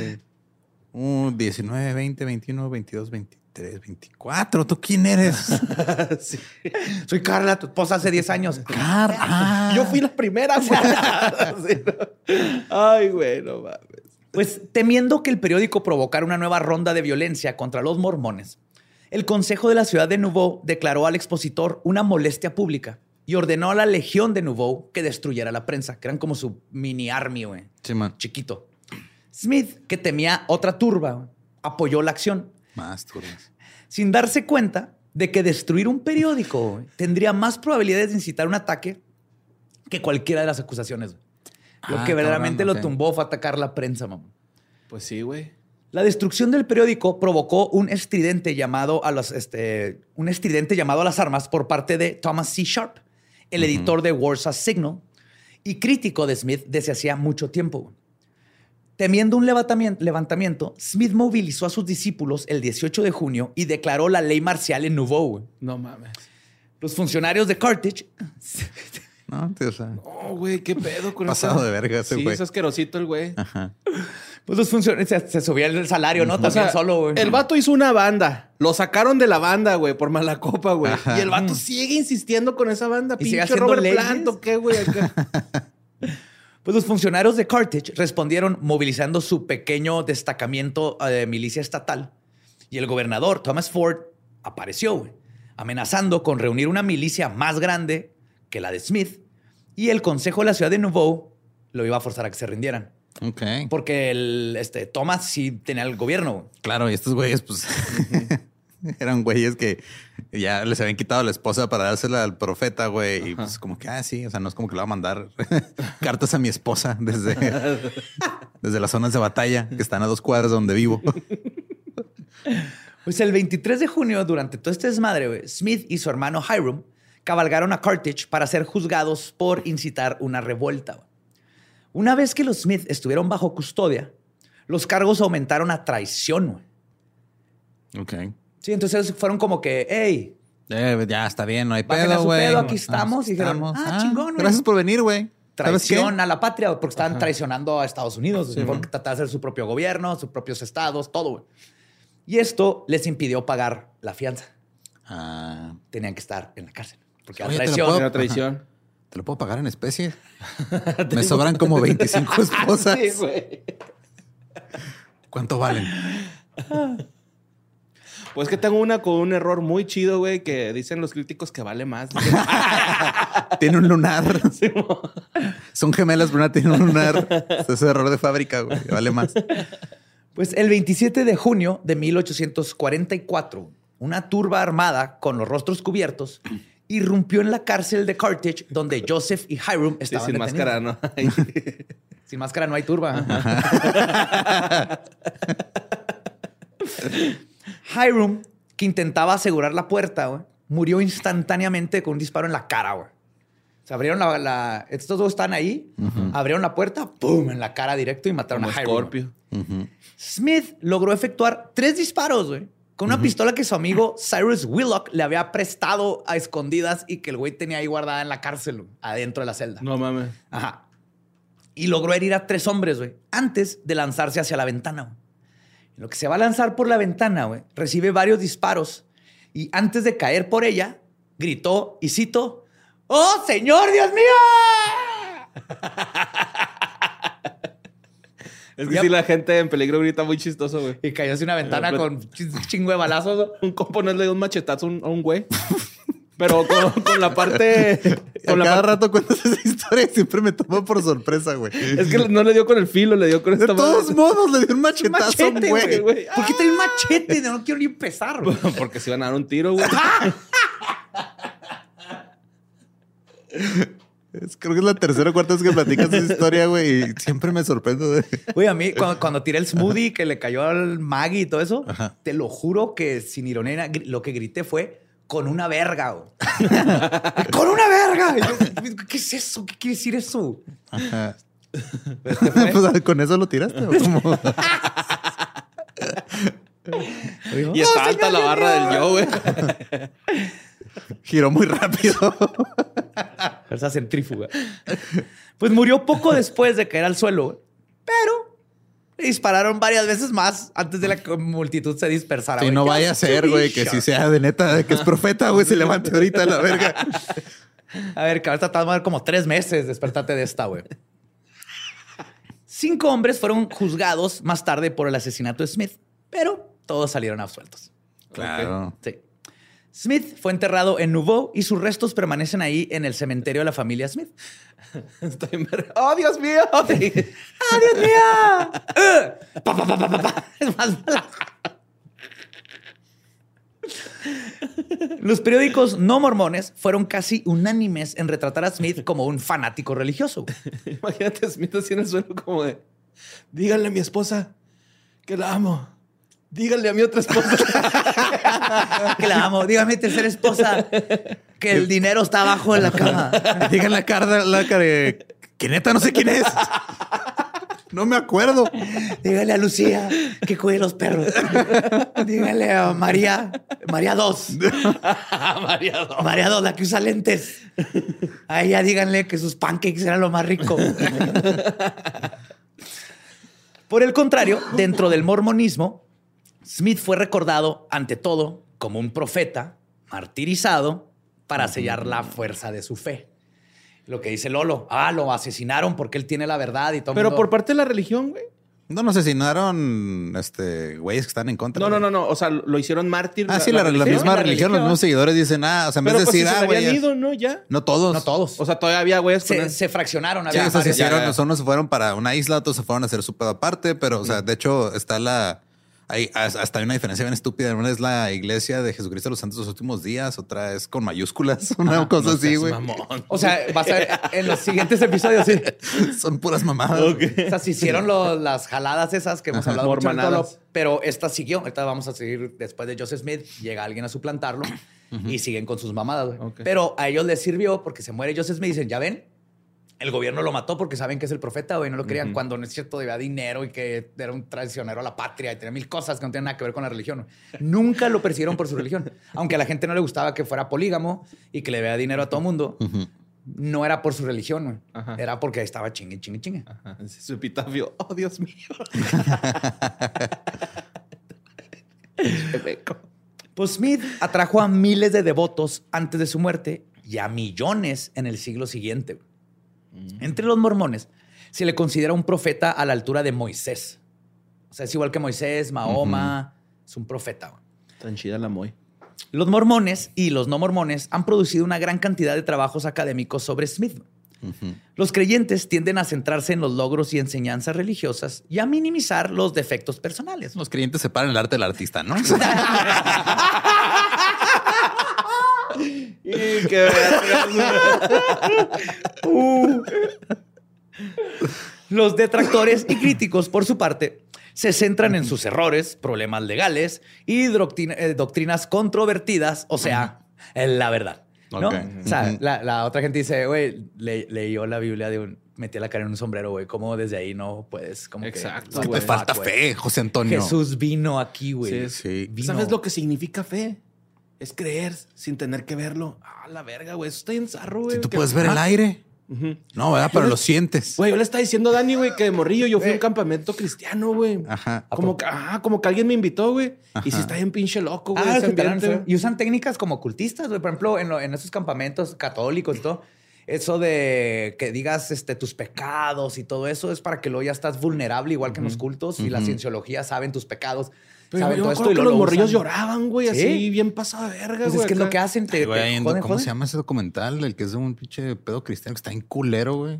Speaker 3: 19, 20, 21, 22, 23, 24. ¿Tú quién eres?
Speaker 4: Sí. Soy Carla, tu esposa hace 10 años.
Speaker 3: Carla.
Speaker 5: Yo fui la primera, güey. Sí, no. Ay, güey, no mames.
Speaker 4: Pues temiendo que el periódico provocara una nueva ronda de violencia contra los mormones, el Consejo de la Ciudad de Nouveau declaró al expositor una molestia pública y ordenó a la Legión de Nouveau que destruyera la prensa, que eran como su mini army, güey.
Speaker 3: Sí, man.
Speaker 4: Chiquito. Smith, que temía otra turba, apoyó la acción.
Speaker 3: Más turbas.
Speaker 4: Sin darse cuenta de que destruir un periódico tendría más probabilidades de incitar un ataque que cualquiera de las acusaciones. Lo que verdaderamente lo tumbó fue atacar la prensa, mamá.
Speaker 5: Pues sí, güey.
Speaker 4: La destrucción del periódico provocó un estridente llamado a las armas por parte de Thomas C. Sharp, el editor de Warsaw Signal y crítico de Smith desde hacía mucho tiempo. Temiendo un levantamiento, Smith movilizó a sus discípulos el 18 de junio y declaró la ley marcial en Nouveau.
Speaker 5: No mames.
Speaker 4: Los funcionarios de Carthage...
Speaker 3: No, tío, o sea,
Speaker 5: No, güey, qué pedo con
Speaker 3: pasado
Speaker 5: esa-
Speaker 3: de verga ese
Speaker 5: Sí,
Speaker 3: güey.
Speaker 5: es asquerosito el güey.
Speaker 3: Ajá.
Speaker 4: Pues los funcionarios se subía el salario, ¿no?
Speaker 5: O
Speaker 4: También
Speaker 5: sea,
Speaker 4: solo, güey.
Speaker 5: el vato hizo una banda. Lo sacaron de la banda, güey, por mala copa, güey.
Speaker 3: Ajá.
Speaker 5: Y el vato sigue insistiendo con esa banda.
Speaker 4: Y sigue
Speaker 5: Pinche
Speaker 4: haciendo
Speaker 5: Robert
Speaker 4: leyes.
Speaker 5: Plant, ¿o qué, güey? Acá.
Speaker 4: Pues los funcionarios de Carthage respondieron movilizando su pequeño destacamento de milicia estatal y el gobernador Thomas Ford apareció, güey, amenazando con reunir una milicia más grande que la de Smith y el consejo de la ciudad de Nauvoo lo iba a forzar a que se rindieran.
Speaker 3: Ok.
Speaker 4: Porque Thomas sí tenía el gobierno.
Speaker 3: Claro, y estos güeyes, pues, eran güeyes que ya les habían quitado a la esposa para dársela al profeta, güey. Y pues como que, sí, o sea, no es como que le va a mandar cartas a mi esposa desde las zonas de batalla que están a 2 cuadras de donde vivo.
Speaker 4: Pues el 23 de junio, durante todo este desmadre, güey, Smith y su hermano Hiram cabalgaron a Carthage para ser juzgados por incitar una revuelta, güey. Una vez que los Smith estuvieron bajo custodia, los cargos aumentaron a traición, güey.
Speaker 3: Ok.
Speaker 4: Sí, entonces fueron como que, hey,
Speaker 3: ya está bien, no hay
Speaker 4: bájenle a
Speaker 3: pedo,
Speaker 4: su
Speaker 3: güey.
Speaker 4: pedo, aquí estamos. Y dijeron, chingón, güey.
Speaker 3: Gracias por venir, güey.
Speaker 4: Traición a la patria, güey, porque estaban traicionando a Estados Unidos, porque trataban de hacer su propio gobierno, sus propios estados, todo, güey. Y esto les impidió pagar la fianza. Tenían que estar en la cárcel. Porque
Speaker 3: Oye,
Speaker 5: Era traición.
Speaker 3: ¿Te lo puedo pagar en especie? Me sobran como 25 esposas.
Speaker 5: Sí, güey.
Speaker 3: ¿Cuánto valen?
Speaker 5: Pues que tengo una con un error muy chido, güey, que dicen los críticos que vale más.
Speaker 3: Tiene un lunar. Sí, son gemelas, pero una tiene un lunar. Ese es error de fábrica, güey. Vale más.
Speaker 4: Pues el 27 de junio de 1844, una turba armada con los rostros cubiertos irrumpió en la cárcel de Carthage, donde Joseph y Hiram estaban
Speaker 5: sin
Speaker 4: detenidos.
Speaker 5: máscara, ¿no?
Speaker 4: Sin máscara no hay turba. Hiram, que intentaba asegurar la puerta, güey, murió instantáneamente con un disparo en la cara, güey. Se abrieron estos dos están ahí, abrieron la puerta, ¡pum!, en la cara directo y mataron
Speaker 5: Como
Speaker 4: a Hiram.
Speaker 5: Scorpio.
Speaker 4: Smith logró efectuar 3 disparos, güey, con una pistola que su amigo Cyrus Willock le había prestado a escondidas y que el güey tenía ahí guardada en la cárcel, güey, adentro de la celda.
Speaker 5: No mames.
Speaker 4: Ajá. Y logró herir a 3 hombres, güey, antes de lanzarse hacia la ventana, güey. En lo que se va a lanzar por la ventana, güey, recibe varios disparos y antes de caer por ella, gritó, y cito, ¡Oh, señor, Dios mío!
Speaker 5: Es que si la gente en peligro grita muy chistoso, güey.
Speaker 4: Y cayó hacia una ventana con chingo de balazos.
Speaker 5: Un compo no le dio un machetazo a un güey. Pero con la parte...
Speaker 3: Cada rato cuentas esa historia y siempre me toma por sorpresa, güey.
Speaker 5: Es que no le dio con el filo, le dio con esta
Speaker 3: De todos modos, le dio un machetazo,
Speaker 4: Machete,
Speaker 3: güey.
Speaker 4: ¿Por qué trae un machete? No quiero ni empezar, güey.
Speaker 5: Porque se iban a dar un tiro, güey.
Speaker 3: Creo que es la tercera o cuarta vez que platicas esa historia, güey. Y siempre me sorprendo.
Speaker 4: Güey, a mí, cuando tiré el smoothie que le cayó al Maggie y todo eso, te lo juro que sin ironía, lo que grité fue con una verga, güey. ¡Con una verga! Yo, ¿qué es eso? ¿Qué quiere decir eso?
Speaker 3: Ajá. Pues, ¿con eso lo tiraste? ¿O cómo?
Speaker 5: Y está alta la barra del yo, güey.
Speaker 3: Giró muy rápido.
Speaker 4: Fuerza centrífuga. Pues murió poco después de caer al suelo, güey. Pero le dispararon varias veces más antes de la multitud se dispersara.
Speaker 3: Sí,
Speaker 4: güey.
Speaker 3: no vaya a ser, güey, que si sea de neta, de que es profeta, güey, se levante ahorita a la verga.
Speaker 4: A ver, cabrón, tratando de ver como 3 meses despertate de esta, güey. 5 hombres fueron juzgados más tarde por el asesinato de Smith, pero todos salieron absueltos.
Speaker 3: Claro.
Speaker 4: Sí. Smith fue enterrado en Nauvoo y sus restos permanecen ahí en el cementerio de la familia Smith.
Speaker 5: ¡Oh, Dios mío!
Speaker 4: ¡Oh, Dios mío! Es más mala. Los periódicos no mormones fueron casi unánimes en retratar a Smith como un fanático religioso.
Speaker 5: Imagínate a Smith así en el suelo como de... Díganle a mi esposa que la amo. Díganle a mi otra esposa
Speaker 4: que la amo. Dígame, tercera esposa, que el dinero está abajo de la cama.
Speaker 3: Díganle a Carla que neta no sé quién es. No me acuerdo.
Speaker 4: Dígale a Lucía que cuide los perros. Dígale a María 2. María 2, la que usa lentes. A ella díganle que sus pancakes eran lo más rico. Por el contrario, dentro del mormonismo, Smith fue recordado ante todo como un profeta martirizado para sellar la fuerza de su fe. Lo que dice Lolo, lo asesinaron porque él tiene la verdad y todo.
Speaker 5: Pero por parte de la religión, güey.
Speaker 3: No nos asesinaron güeyes que están en contra.
Speaker 5: No. O sea, lo hicieron mártir.
Speaker 3: La misma religión, los mismos seguidores dicen, o sea, en vez de decir,
Speaker 5: habían ido, ¿no? Ya.
Speaker 3: No todos.
Speaker 4: No todos.
Speaker 5: O sea, todavía había güeyes
Speaker 4: se fraccionaron.
Speaker 3: Sí, se hicieron, unos se fueron para una isla, otros se fueron a hacer su pedo aparte, pero, o sea, de hecho, está hasta hay una diferencia bien estúpida. Una es la iglesia de Jesucristo de los Santos de los Últimos Días, otra es con mayúsculas, una cosa así, güey.
Speaker 4: O sea, vas a ver en los siguientes episodios, sí.
Speaker 3: Son puras mamadas.
Speaker 4: Okay. O sea, se hicieron las jaladas esas que hemos hablado mucho, pero esta siguió. Ahorita vamos a seguir después de Joseph Smith. Llega alguien a suplantarlo y siguen con sus mamadas, güey. Okay. Pero a ellos les sirvió porque se muere Joseph Smith y dicen, ¿ya ven? El gobierno lo mató porque saben que es el profeta, güey. No lo querían cuando no es cierto, debía dinero y que era un traicionero a la patria y tenía mil cosas que no tienen nada que ver con la religión. Nunca lo persiguieron por su religión. Aunque a la gente no le gustaba que fuera polígamo y que le debía dinero a todo mundo, no era por su religión, güey. Era porque estaba chingue.
Speaker 5: Ajá. Su epitafio. Oh, Dios mío.
Speaker 4: Pues Smith atrajo a miles de devotos antes de su muerte y a millones en el siglo siguiente. Entre los mormones se le considera un profeta a la altura de Moisés. O sea, es igual que Moisés, Mahoma, es un profeta.
Speaker 5: Tan chida la Moy.
Speaker 4: Los mormones y los no mormones han producido una gran cantidad de trabajos académicos sobre Smith. Los creyentes tienden a centrarse en los logros y enseñanzas religiosas y a minimizar los defectos personales.
Speaker 3: Los creyentes separan el arte del artista, ¿no?
Speaker 4: Los detractores y críticos, por su parte, se centran en sus errores, problemas legales y doctrinas controvertidas, o sea, en la verdad, ¿no? Okay. O sea, la otra gente dice, güey, leyó la Biblia metí la cara en un sombrero, güey. ¿Cómo desde ahí no puedes? Como
Speaker 3: exacto. Que te falta fe, José Antonio.
Speaker 4: Jesús vino aquí, güey.
Speaker 3: Sí.
Speaker 5: ¿Sabes lo que significa fe? Es creer sin tener que verlo. La verga, güey. Eso está en zarro, güey.
Speaker 3: Si tú puedes ver el aire. No, ¿verdad? Pero lo sientes.
Speaker 5: Güey, yo le estaba diciendo a Dani, güey, que de morrillo yo fui a un campamento cristiano, güey.
Speaker 3: Ajá.
Speaker 5: Como que alguien me invitó, güey. Y sí está bien pinche loco, güey. Ese ambiente.
Speaker 4: Y usan técnicas como ocultistas, güey. Por ejemplo, en esos campamentos católicos y todo. Eso de que digas tus pecados y todo eso es para que luego ya estás vulnerable, igual que en los cultos. Y la cienciología saben tus pecados.
Speaker 5: Pero yo me acuerdo que los morrillos lloraban, güey, así bien pasado de verga,
Speaker 4: pues
Speaker 5: güey.
Speaker 4: Es que es lo que hacen.
Speaker 3: ¿Cómo se llama ese documental? El que es de un pinche pedo cristiano que está en culero, güey.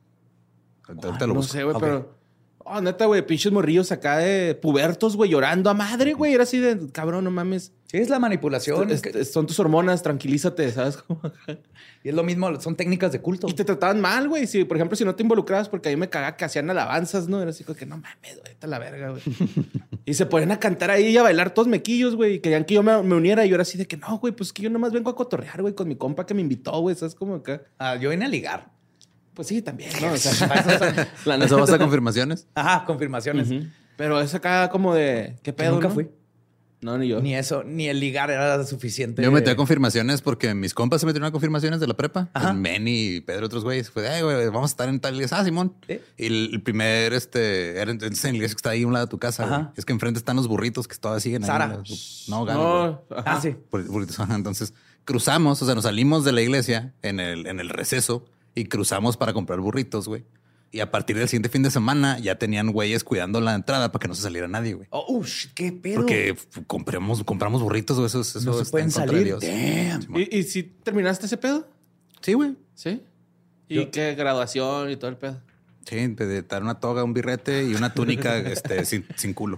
Speaker 5: No sé, güey, pero... neta, güey, pinches morrillos acá de pubertos, güey, llorando a madre, güey. Era así de, cabrón, no mames.
Speaker 4: Sí, es la manipulación.
Speaker 5: Son tus hormonas, tranquilízate, ¿sabes?
Speaker 4: Y es lo mismo, son técnicas de culto.
Speaker 5: Y te trataban mal, güey. Si, por ejemplo, si no te involucrabas, porque a mí me cagaba que hacían alabanzas, ¿no? Era así como que, no mames, güey, está la verga, güey. Y se ponían a cantar ahí y a bailar todos mequillos, güey. Y querían que yo me uniera. Y yo era así de que, no, güey, pues que yo nomás vengo a cotorrear, güey, con mi compa que me invitó, güey. ¿Sabes? Como acá.
Speaker 4: Yo vine a ligar.
Speaker 5: Pues sí, también, ¿no? O sea,
Speaker 3: ¿Eso vas a confirmaciones?
Speaker 4: Ajá, confirmaciones.
Speaker 5: Pero es acá como de, ¿qué pedo?
Speaker 4: Nunca fui.
Speaker 5: No, ni yo.
Speaker 4: Ni eso, ni el ligar era suficiente.
Speaker 3: Yo metí a confirmaciones porque mis compas se metieron a confirmaciones de la prepa. Manny y Pedro, otros güeyes. Fue, güey, vamos a estar en tal iglesia. Simón. ¿Sí? Y el primer, era entonces en la iglesia que está ahí a un lado de tu casa. Es que enfrente están los burritos que todavía siguen
Speaker 4: Sara.
Speaker 3: ahí. No, Gano.
Speaker 4: Sí.
Speaker 3: Burritos. Entonces cruzamos, o sea, nos salimos de la iglesia en el receso y cruzamos para comprar burritos, güey. Y a partir del siguiente fin de semana ya tenían güeyes cuidando la entrada para que no se saliera nadie, güey.
Speaker 4: ¿Qué pedo?
Speaker 3: Porque compramos burritos, güey. Eso
Speaker 4: no se pueden salir.
Speaker 5: ¿Y si terminaste ese pedo?
Speaker 3: Sí, güey.
Speaker 5: ¿Sí? ¿Y qué graduación y todo el pedo?
Speaker 3: Sí, de dar una toga, un birrete y una túnica sin culo.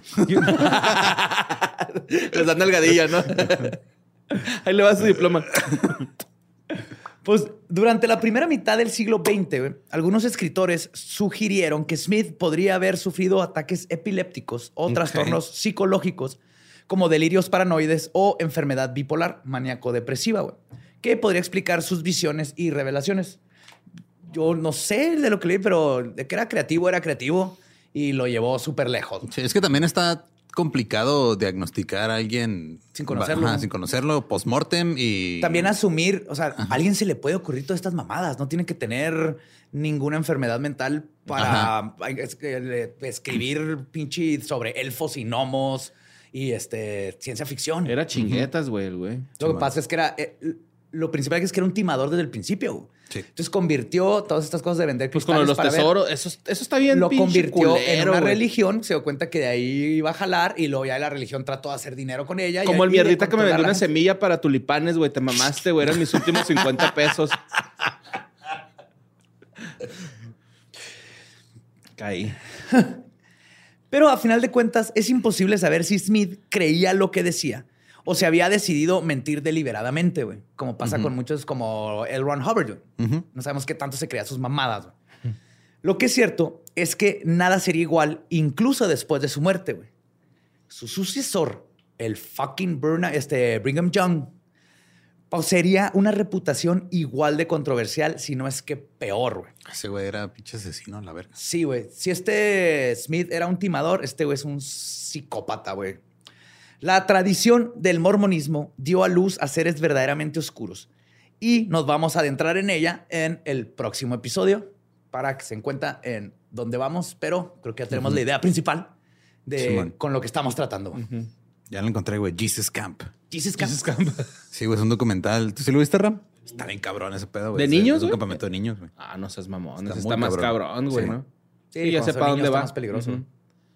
Speaker 5: Les dan nalgadilla, ¿no? Ahí le va su diploma.
Speaker 4: Pues durante la primera mitad del siglo XX, algunos escritores sugirieron que Smith podría haber sufrido ataques epilépticos o trastornos psicológicos como delirios paranoides o enfermedad bipolar maníaco-depresiva, que podría explicar sus visiones y revelaciones. Yo no sé de lo que leí, pero de que era creativo y lo llevó súper lejos.
Speaker 3: Sí, es que también está complicado diagnosticar a alguien
Speaker 4: sin conocerlo.
Speaker 3: Sin conocerlo, post-mortem y...
Speaker 4: También asumir, o sea, a alguien se le puede ocurrir todas estas mamadas. No tiene que tener ninguna enfermedad mental para escribir pinche sobre elfos y gnomos y ciencia ficción.
Speaker 5: Era chinguetas, güey, el güey.
Speaker 4: Lo que pasa es que era... lo principal es que era un timador desde el principio. Güey.
Speaker 3: Sí.
Speaker 4: Entonces convirtió todas estas cosas de vender
Speaker 5: Pues
Speaker 4: cristales
Speaker 5: con los
Speaker 4: para
Speaker 5: tesoros, eso está bien.
Speaker 4: lo convirtió en
Speaker 5: culero,
Speaker 4: una
Speaker 5: güey.
Speaker 4: religión. Se dio cuenta que de ahí iba a jalar y luego ya la religión trató de hacer dinero con ella.
Speaker 5: Como
Speaker 4: y
Speaker 5: el mierdita
Speaker 4: de
Speaker 5: que me vendió una
Speaker 4: controlar
Speaker 5: semilla para tulipanes, güey. Te mamaste, güey. Eran mis últimos 50 pesos. Caí.
Speaker 4: Pero a final de cuentas es imposible saber si Smith creía lo que decía o se había decidido mentir deliberadamente, güey. Como pasa con muchos como L. Ron Hubbard, güey. No sabemos qué tanto se creía sus mamadas, güey. Lo que es cierto es que nada sería igual incluso después de su muerte, güey. Su sucesor, el fucking Brigham Young, poseería una reputación igual de controversial, si no es que peor, güey.
Speaker 3: Ese güey era pinche asesino, la verga.
Speaker 4: Sí, güey. Si este Smith era un timador, este güey es un psicópata, güey. La tradición del mormonismo dio a luz a seres verdaderamente oscuros y nos vamos a adentrar en ella en el próximo episodio para que se encuentra en dónde vamos, pero creo que ya tenemos la idea principal de con lo que estamos tratando.
Speaker 3: Ya lo encontré, güey. Jesus Camp.
Speaker 4: Jesus Camp.
Speaker 3: Sí, güey, es un documental. ¿Tú sí lo viste, Ram? Está bien cabrón ese pedo, güey.
Speaker 5: ¿De niños,
Speaker 3: Es un
Speaker 5: güey?
Speaker 3: campamento de niños, güey.
Speaker 5: Ah, no seas mamón.
Speaker 3: Está
Speaker 5: Está
Speaker 3: muy
Speaker 5: más
Speaker 3: cabrón.
Speaker 5: cabrón, güey,
Speaker 3: Sí.
Speaker 5: ¿no?
Speaker 4: Sí,
Speaker 5: ya sé para dónde va.
Speaker 4: más peligroso.
Speaker 5: Ujú.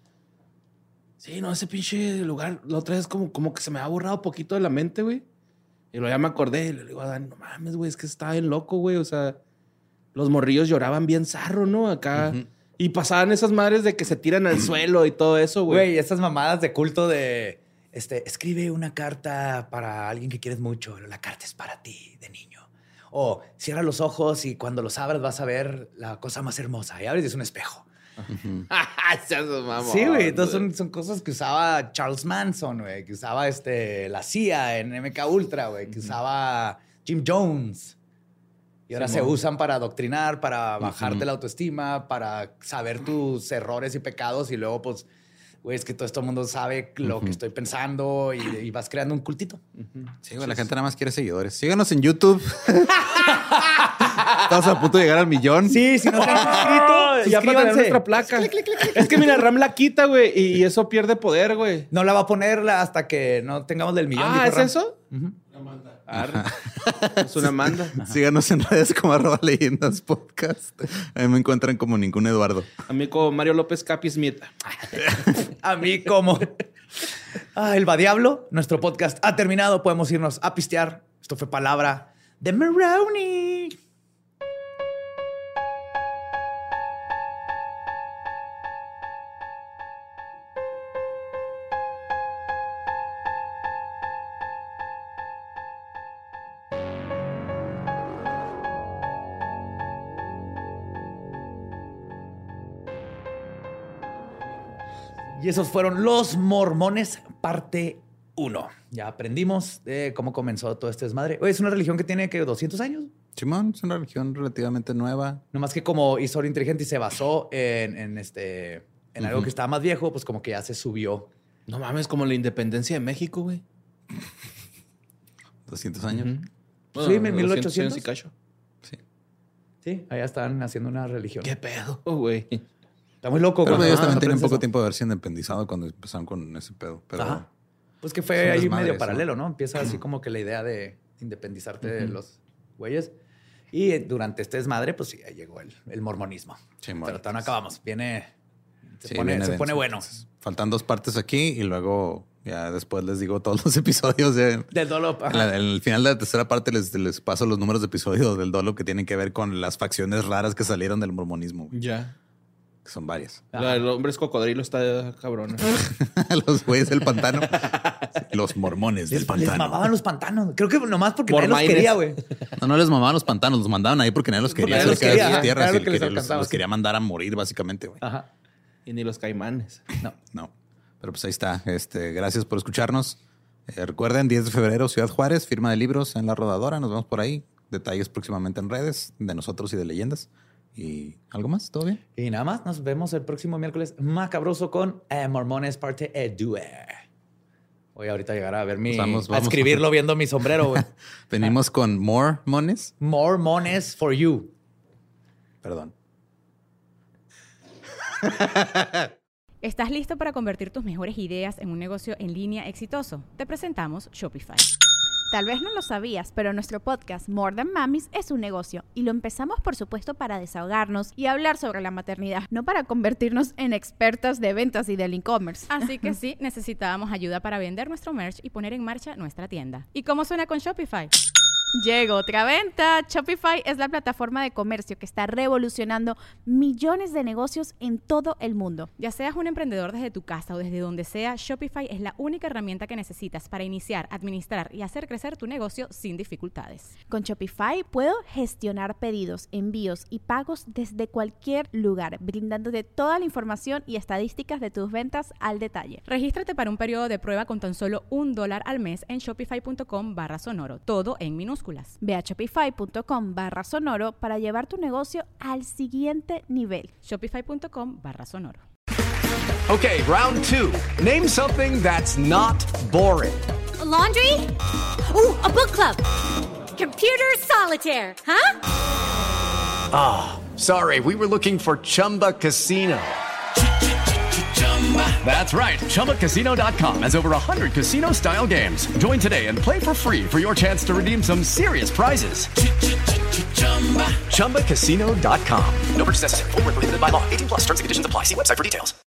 Speaker 5: Sí, no, ese pinche lugar, la otra vez como que se me ha borrado poquito de la mente, güey. Y luego ya me acordé y le digo a Dan, no mames, güey, es que estaba bien loco, güey. O sea, los morrillos lloraban bien zarro, ¿no? Acá. Y pasaban esas madres de que se tiran al suelo y todo eso, güey.
Speaker 4: Güey, estas mamadas de culto de... escribe una carta para alguien que quieres mucho. La carta es para ti, de niño. O cierra los ojos y cuando los abras vas a ver la cosa más hermosa. Y abres y es un espejo.
Speaker 5: Seas mamón,
Speaker 4: Sí, güey. Entonces son cosas que usaba Charles Manson, güey. Que usaba la CIA en MK Ultra, güey. Que usaba Jim Jones. Y ahora se usan para adoctrinar, para bajarte la autoestima, para saber tus errores y pecados. Y luego, pues, güey, es que todo el mundo sabe lo que estoy pensando y vas creando un cultito.
Speaker 3: Sí, güey, la gente nada más quiere seguidores. Síganos en YouTube. Estamos a punto de llegar al 1,000,000.
Speaker 4: Sí, si no se han suscrito,
Speaker 5: Ya para tener
Speaker 4: suscríbanse.
Speaker 5: nuestra placa. Es que mira, Ram la quita, güey, y eso pierde poder, güey.
Speaker 4: No la va a poner hasta que no tengamos del 1,000,000.
Speaker 5: Ah,
Speaker 4: dijo
Speaker 5: ¿es
Speaker 4: Ram.
Speaker 5: eso? Arre. Es una manda.
Speaker 3: Síganos en redes como @leyendas podcast. A mí me encuentran como ningún Eduardo.
Speaker 5: A mí como Mario López Capi Smith.
Speaker 4: A mí como... El Va Diablo. Nuestro podcast ha terminado. Podemos irnos a pistear. Esto fue Palabra de Maroney. Y esos fueron Los Mormones, parte 1. Ya aprendimos de cómo comenzó todo este desmadre. Oye, es una religión que tiene, ¿qué? 200 años.
Speaker 3: Simón, es una religión relativamente nueva.
Speaker 4: No más que como Historia Inteligente y se basó en algo que estaba más viejo, pues como que ya se subió.
Speaker 5: No mames, como la independencia de México, güey.
Speaker 3: 200 años.
Speaker 4: Sí, en 1800.
Speaker 5: y cacho.
Speaker 3: Sí.
Speaker 4: Sí, allá están haciendo una religión.
Speaker 5: ¿Qué pedo, güey?
Speaker 4: Está muy loco.
Speaker 3: Pero
Speaker 4: cuando-
Speaker 3: ellos también tienen
Speaker 4: aprendes
Speaker 3: poco
Speaker 4: eso.
Speaker 3: tiempo de haberse independizado cuando empezaron con ese pedo. Pero
Speaker 4: Ajá. Pues que
Speaker 3: Es
Speaker 4: fue
Speaker 3: un
Speaker 4: ahí
Speaker 3: desmadre
Speaker 4: medio
Speaker 3: eso.
Speaker 4: paralelo, ¿no? Empieza así como que la idea de independizarte de los güeyes. Y durante este desmadre, pues sí, ahí llegó el mormonismo.
Speaker 3: Sí,
Speaker 4: Pero todavía no acabamos. Se
Speaker 3: sí,
Speaker 4: pone
Speaker 3: viene denso.
Speaker 4: bueno.
Speaker 3: Entonces, faltan 2 partes aquí y luego ya después les digo todos los episodios.
Speaker 4: Del dolo.
Speaker 3: En el final de la tercera parte les paso los números de episodios del Dolo que tienen que ver con las facciones raras que salieron del mormonismo, güey,
Speaker 5: Ya.
Speaker 3: que son varias.
Speaker 5: El hombre es cocodrilo, está cabrón.
Speaker 3: Los güeyes del pantano. Los mormones del
Speaker 4: Les
Speaker 3: pantano.
Speaker 4: mamaban los pantanos. Creo que nomás porque nadie los
Speaker 5: Mormaines.
Speaker 4: quería, güey.
Speaker 3: No les mamaban los pantanos, los mandaban ahí porque nadie los quería.
Speaker 4: nadie los
Speaker 3: cerca de
Speaker 4: quería,
Speaker 3: sus
Speaker 4: ajá.
Speaker 3: tierras
Speaker 4: Era
Speaker 3: y
Speaker 4: lo que les
Speaker 3: los
Speaker 4: alcanzaba,
Speaker 3: los
Speaker 4: sí.
Speaker 3: quería mandar a morir, básicamente, güey.
Speaker 4: Ajá.
Speaker 5: Y ni los caimanes.
Speaker 3: No. Pero pues ahí está. Gracias por escucharnos. Recuerden, 10 de febrero, Ciudad Juárez, firma de libros en La Rodadora. Nos vemos por ahí. Detalles próximamente en redes de nosotros y de leyendas. ¿Y algo más? ¿Todo bien?
Speaker 4: Y nada más, nos vemos el próximo miércoles macabroso con Mormones parte 2. Voy ahorita a llegar a ver
Speaker 3: Pues vamos.
Speaker 4: a escribirlo viendo mi sombrero, güey.
Speaker 3: Venimos con More Mones.
Speaker 4: Mormones for you.
Speaker 3: Perdón.
Speaker 1: ¿Estás listo para convertir tus mejores ideas en un negocio en línea exitoso? Te presentamos Shopify.
Speaker 2: Tal vez no lo sabías, pero nuestro podcast More Than Mamis es un negocio y lo empezamos por supuesto para desahogarnos y hablar sobre la maternidad, no para convertirnos en expertas de ventas y del e-commerce.
Speaker 1: Así que sí, necesitábamos ayuda para vender nuestro merch y poner en marcha nuestra tienda. ¿Y cómo suena con Shopify?
Speaker 2: Llegó otra venta. Shopify es la plataforma de comercio que está revolucionando millones de negocios en todo el mundo.
Speaker 1: Ya seas un emprendedor desde tu casa o desde donde sea, Shopify es la única herramienta que necesitas para iniciar, administrar y hacer crecer tu negocio sin dificultades.
Speaker 2: Con Shopify puedo gestionar pedidos, envíos y pagos desde cualquier lugar, brindándote toda la información y estadísticas de tus ventas al detalle.
Speaker 1: Regístrate para un periodo de prueba con tan solo $1 al mes en shopify.com/sonoro, todo en minúsculas.
Speaker 2: Ve a shopify.com/sonoro para llevar tu negocio al siguiente nivel.
Speaker 1: Shopify.com/sonoro.
Speaker 6: Okay, round 2. Name something that's not boring.
Speaker 7: A laundry? Ooh, a book club. Computer solitaire, huh?
Speaker 6: Ah, sorry, we were looking for Chumba Casino. That's right. ChumbaCasino.com has over 100 casino-style games. Join today and play for free for your chance to redeem some serious prizes. ChumbaCasino.com. No purchase necessary. Void where prohibited by law. 18+ terms and conditions apply. See website for details.